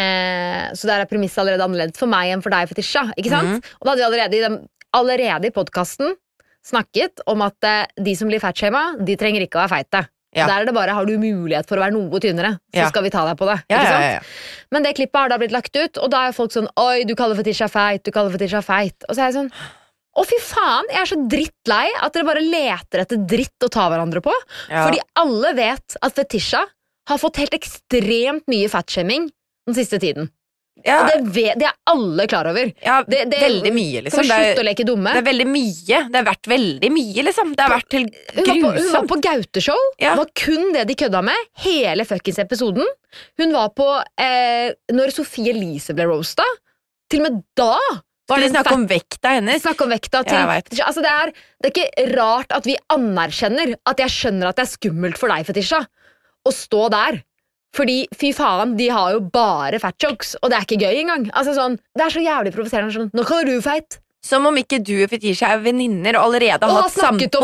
Speaker 2: Så der premisset allerede annerledes for meg enn for deg, Fetisha, ikke sant? Og da hadde vi allerede i podcasten snakket om at de som blir fatshama, de trenger ikke å være feite.
Speaker 3: Ja.
Speaker 2: Der det bare, har du mulighet for å være noe tynnere, så skal vi ta deg på det, ikke sant?
Speaker 3: Ja.
Speaker 2: Men det klippet har da blitt lagt ut, og da er folk sånn, oi, du kaller Fetisha feit, du kaller Fetisha feit. Og så er jeg sånn, å fy faen, jeg er så drittlei at dere bare leter etter dritt å ta hverandre på.
Speaker 3: Ja.
Speaker 2: Fordi alle vet at Fetisha har fått helt ekstremt mye fatshaming den siste tiden.
Speaker 3: Ja.
Speaker 2: Og det er alle klar over.
Speaker 3: Ja, veldig mye, liksom.
Speaker 2: Kan vi slutte å leke dumme?
Speaker 3: Det er veldig mye. Det har vært veldig mye, liksom. Det har vært helt grusomt.
Speaker 2: Hun var på Gauteshow. Det var kun det de kødda med. Hele fuckings episoden. Hun var på når Sofie Elise ble roasta. Til og med da
Speaker 3: var det snakk om vekta hennes.
Speaker 2: Snakk om vekta til altså, det er ikke rart at vi anerkjenner at jeg skjønner at det er skummelt for deg, Fetisha, å stå der. Fordi, fy faen, de har jo bare fat jokes, og det er ikke gøy engang. Altså sånn, det er så jævlig provoserende sånn, nå kaller du feit.
Speaker 3: Som om ikke du og Fetisha er venninner og allerede har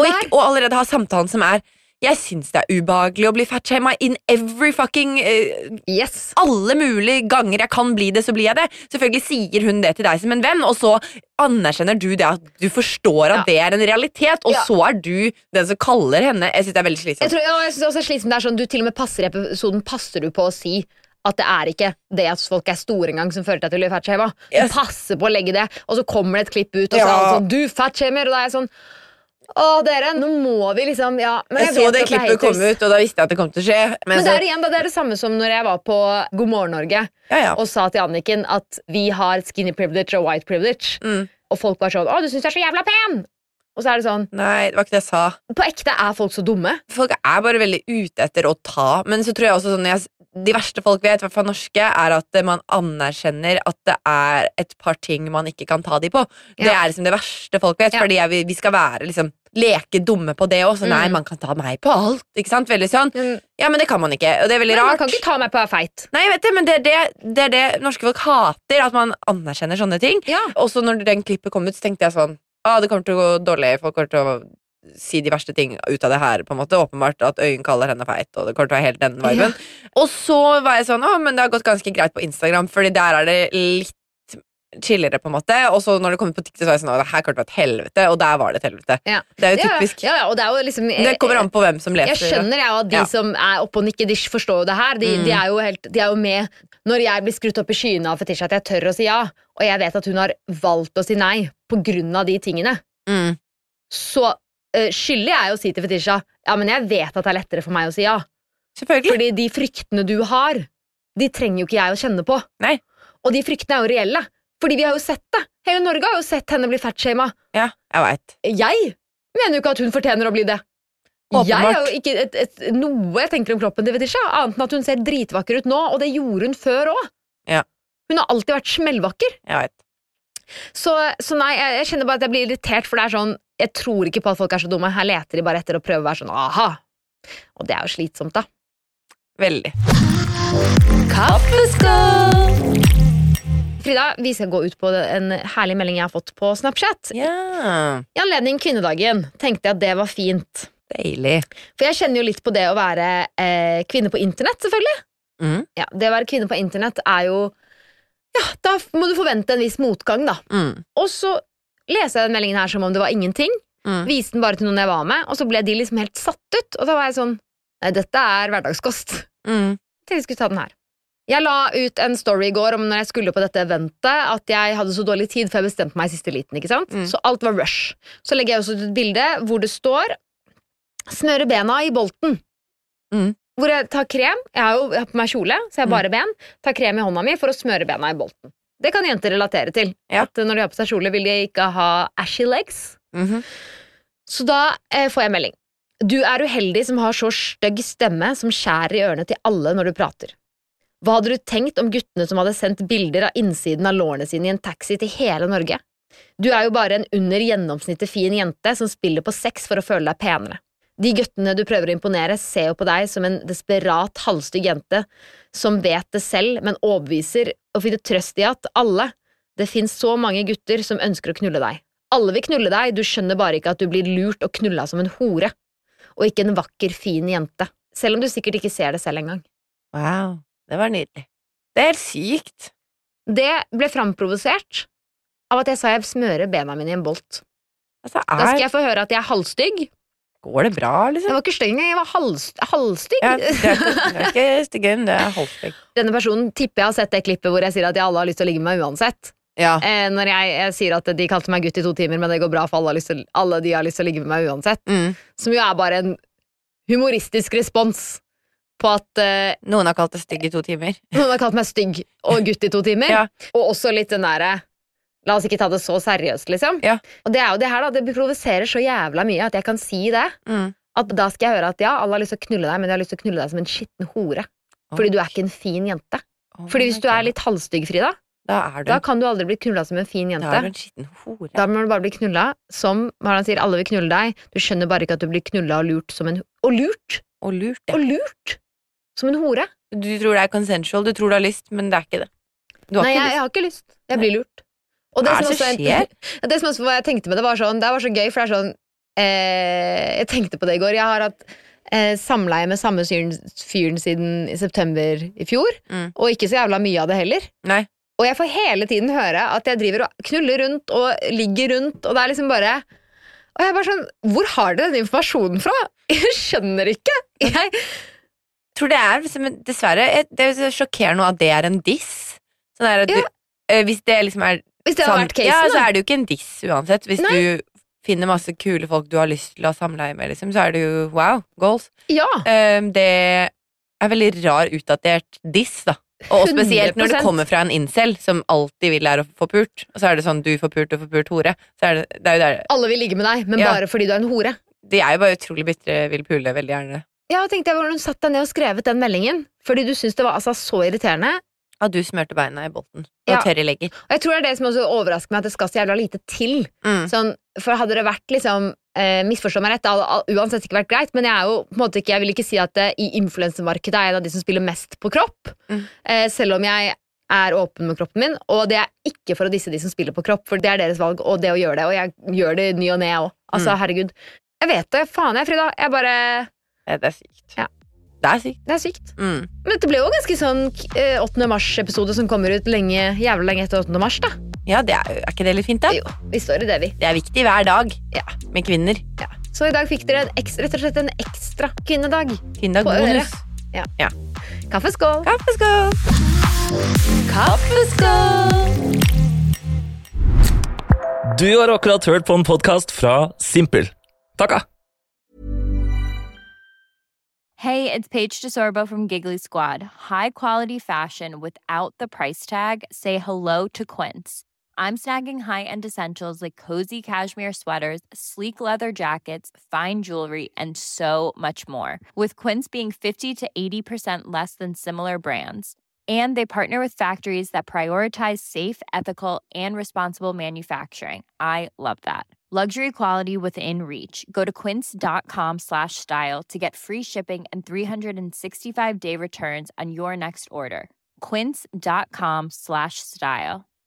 Speaker 3: samtalen som er jeg synes det er ubehagelig å bli fatshama in every fucking
Speaker 2: yes.
Speaker 3: Alle mulige ganger jeg kan bli det, så blir jeg det. Selvfølgelig sier hun det til deg som en venn, og så anerkjenner du det at du forstår at det er en realitet, og så er du den som kaller henne. Jeg synes det er veldig slitsomt.
Speaker 2: Jeg synes også slitsomt. Det er sånn, du til og med passer i episoden, passer du på å si at det er ikke det at folk er store en gang som føler til at du blir fatshama. Du passer på å legge det, og så kommer det et klipp ut, og så er det sånn, du fatshamer, og da er jeg sånn dere, nå må vi liksom men
Speaker 3: jeg så det klippet komme ut, og da visste jeg at det kom til å skje. Men
Speaker 2: det er igjen, det er det samme som når jeg var på God morgen Norge og sa til Anniken at vi har skinny privilege og white privilege, og folk var sånn, du synes jeg er så jævla pen, og så er det sånn,
Speaker 3: nei, det var ikke det jeg sa.
Speaker 2: På ekte er folk så dumme.
Speaker 3: Folk er bare veldig ute etter å ta, men så tror jeg også sånn de verste folk vet, i hvert fall norske, er at man anerkjenner at det er et par ting man ikke kan ta de på. Det er liksom det verste folk vet, fordi vi skal være liksom leke dumme på det også. Nei, man kan ta meg på alt, ikke sant? Veldig sånn. Ja, men det kan man ikke, og det er veldig rart.
Speaker 2: Man kan ikke ta meg på å være feit.
Speaker 3: Nei, jeg vet det, men det er det norske folk hater, at man anerkjenner sånne ting. Og så når den klippet kom ut, så tenkte jeg sånn, det kommer til å gå dårlig, folk kommer til å si de verste ting ut av det her, på en måte. Åpenbart at Øyen kaller henne feit, og det kommer til å være helt den viben. Og så var jeg sånn, men det har gått ganske greit på Instagram, fordi der er det litt chillere, på en måte. Og så når det kom ut på TikTok, så var jeg sånn, det her kommer til å være et helvete, og der var det et helvete. Det er jo typisk.
Speaker 2: Og det er jo liksom
Speaker 3: det kommer an på hvem som leser.
Speaker 2: Jeg skjønner at de som er oppe og nikker, de forstår jo det her. De er jo med når jeg blir skrutt opp i skyene av Fetisha, at jeg tør å si ja, og jeg vet at hun har valgt å si nei på grunn av de tingene. Så skyldig er jo å si til Fetisha, men jeg vet at det er lettere for meg å si ja.
Speaker 3: Selvfølgelig.
Speaker 2: Fordi de fryktene du har, de trenger jo ikke jeg å kjenne på.
Speaker 3: Nei.
Speaker 2: Og de fryktene er jo reelle. Fordi vi har jo sett det. Hele Norge har jo sett henne bli fatshama.
Speaker 3: Ja, jeg vet.
Speaker 2: Jeg mener jo ikke at hun fortjener å bli det.
Speaker 3: Åpenbart.
Speaker 2: Jeg har jo ikke noe jeg tenker om kroppen til Fetisha, annet enn at hun ser dritvakker ut nå, og det gjorde hun før også.
Speaker 3: Ja.
Speaker 2: Hun har alltid vært smellvakker.
Speaker 3: Jeg vet.
Speaker 2: Så nei, jeg kjenner bare at jeg blir irritert, for det er sånn, jeg tror ikke på at folk er så dumme. Her leter de bare etter å prøve å være sånn, aha. Og det er jo slitsomt da.
Speaker 3: Veldig.
Speaker 2: Kaffeskål! Frida, vi skal gå ut på en herlig melding jeg har fått på Snapchat.
Speaker 3: Ja.
Speaker 2: I anledning kvinnedagen tenkte jeg at det var fint.
Speaker 3: Deilig.
Speaker 2: For jeg kjenner jo litt på det å være kvinne på internett, selvfølgelig. Ja, det å være kvinne på internett er jo, da må du forvente en viss motgang da. Og så leser jeg den meldingen her som om det var ingenting. Viste den bare til noen jeg var med, og så ble de liksom helt satt ut. Og da var jeg sånn, nei, dette er hverdagskost. Tenkte jeg skulle ta den her. Jeg la ut en story i går om når jeg skulle på dette eventet, at jeg hadde så dårlig tid, for jeg bestemte meg i siste liten, ikke sant? Så alt var rush. Så legger jeg også ut et bilde hvor det står smøre bena i bolten. Hvor jeg tar krem, jeg har på meg kjole, så jeg har bare ben, tar krem i hånda mi for å smøre bena i bolten. Det kan jenter relatere til, at når de har på seg kjole vil de ikke ha ashy legs. Så da får jeg melding. Du er uheldig som har så stygg stemme som skjærer i ørene til alle når du prater. Hva hadde du tenkt om guttene som hadde sendt bilder av innsiden av lårene sine i en taxi til hele Norge? Du er jo bare en under gjennomsnittet fin jente som spiller på sex for å føle deg penere. De guttene du prøver å imponere ser jo på deg som en desperat halvstygg jente som vet det selv, men overbeviser og finner trøst i at det finnes så mange gutter som ønsker å knulle deg. Alle vil knulle deg, du skjønner bare ikke at du blir lurt og knulla som en hore, og ikke en vakker, fin jente. Selv om du sikkert ikke ser det selv engang.
Speaker 3: Wow, det var nydelig. Det er helt sykt.
Speaker 2: Det ble framprovosert av at jeg sa jeg smører bena mine i en bolt.
Speaker 3: Altså,
Speaker 2: Da skal jeg få høre at jeg er halvstygg.
Speaker 3: Går det bra, liksom?
Speaker 2: Jeg var ikke stygg engang, jeg var halvstygg.
Speaker 3: Ja, det er ikke styggen, det er halvstygg.
Speaker 2: Denne personen tipper jeg har sett det klippet hvor jeg sier at jeg alle har lyst til å ligge med meg uansett.
Speaker 3: Ja.
Speaker 2: Når jeg sier at de kalte meg gutt i 2 timer, men det går bra for alle de har lyst til å ligge med meg uansett. Som jo er bare en humoristisk respons på at
Speaker 3: noen har kalt det stygg i 2 timer.
Speaker 2: Noen har kalt meg stygg og gutt i 2 timer.
Speaker 3: Ja.
Speaker 2: Og også litt den der la oss ikke ta det så seriøst, liksom.
Speaker 3: Ja.
Speaker 2: Og det er jo det her da, det provoserer så jævla mye at jeg kan si det. At da skal jeg høre at ja, alle har lyst til å knulle deg, men jeg har lyst til å knulle deg som en skitten hore. Fordi du er ikke en fin jente. Fordi hvis du er litt halvstygg, Frida, da kan du aldri bli knulla som en fin jente.
Speaker 3: Da er du en skitten hore.
Speaker 2: Da må du bare bli knulla som, hva han sier, alle vil knulle deg. Du skjønner bare ikke at du blir knulla og lurt som en Og lurt!
Speaker 3: Og lurt, ja.
Speaker 2: Og lurt! Som en hore.
Speaker 3: Du tror det er consensual, du tror du har lyst, men det er ikke det.
Speaker 2: Nei, jeg har ikke lyst. Jeg blir lurt. Og det som skjer? Det som også jeg tenkte med det var sånn, det var så gøy, for det er sånn jeg tenkte på det i går. Jeg har hatt samleie med samme fyren siden i september i fjor, og ikke så jævla mye av det heller.
Speaker 3: Nei.
Speaker 2: Og jeg får hele tiden høre at jeg driver og knuller rundt og ligger rundt, og det er liksom bare og jeg er bare sånn, hvor har dere den informasjonen fra? Jeg skjønner ikke. Jeg
Speaker 3: tror det er liksom, dessverre, det er sjokkerende at det er en diss. Sånn er at du, hvis det liksom er
Speaker 2: Hvis det har vært casen,
Speaker 3: ja, så er det jo ikke en diss uansett. Hvis du finner masse kule folk du har lyst til å ha samleie med, liksom, så er det jo wow, goals.
Speaker 2: Ja.
Speaker 3: Det er veldig rar, utdatert diss, da. Og spesielt
Speaker 2: 100%.
Speaker 3: når det kommer fra en incel som alltid vil lære å få pult. Og så er det sånn, du får pult og får pult hore. Så er det er jo der.
Speaker 2: Alle vil ligge med deg, men bare fordi du er en hore.
Speaker 3: De er jo bare utrolig bitre, vil pule veldig gjerne.
Speaker 2: Ja, tenkte jeg hvordan du satt deg ned og skrevet den meldingen. Fordi du syntes det var altså så irriterende.
Speaker 3: At du smørte beina i bolten. Og tørre legger.
Speaker 2: Og jeg tror det er det som også overrasker meg, at det skal så jævla lite til. Sånn, for hadde det vært liksom misforstå meg rett, det hadde uansett ikke vært greit, men jeg er jo på en måte ikke, jeg vil ikke si at i influencermarkedet er en av de som spiller mest på kropp, selv om jeg er åpen med kroppen min, og det er ikke for å disse de som spiller på kropp, for det er deres valg, og det å gjøre det, og jeg gjør det ny og ned også. Altså, herregud. Jeg vet det, faen jeg, Frida. Jeg bare
Speaker 3: Det er sykt.
Speaker 2: Ja.
Speaker 3: Det er sykt.
Speaker 2: Det er sykt. Men dette ble jo ganske sånn 8. mars-episode som kommer ut jævlig lenge etter 8. mars, da.
Speaker 3: Ja, det er ikke det litt fint, da?
Speaker 2: Jo, vi står i det, vi.
Speaker 3: Det er viktig hver dag med kvinner.
Speaker 2: Ja. Så i dag fikk dere rett og slett en ekstra kvinnedag.
Speaker 3: Kvinnedag bonus.
Speaker 2: Ja. Kaffeskål.
Speaker 3: Kaffeskål.
Speaker 2: Kaffeskål.
Speaker 1: Du har akkurat hørt på en podcast fra Simpel. Takka!
Speaker 10: Hey, it's Paige DeSorbo from Giggly Squad. High quality fashion without the price tag. Say hello to Quince. I'm snagging high-end essentials like cozy cashmere sweaters, sleek leather jackets, fine jewelry, and so much more. With Quince being 50 to 80% less than similar brands. And they partner with factories that prioritize safe, ethical, and responsible manufacturing. I love that. Luxury quality within reach. Go to quince.com/style to get free shipping and 365-day returns on your next order. Quince.com/style.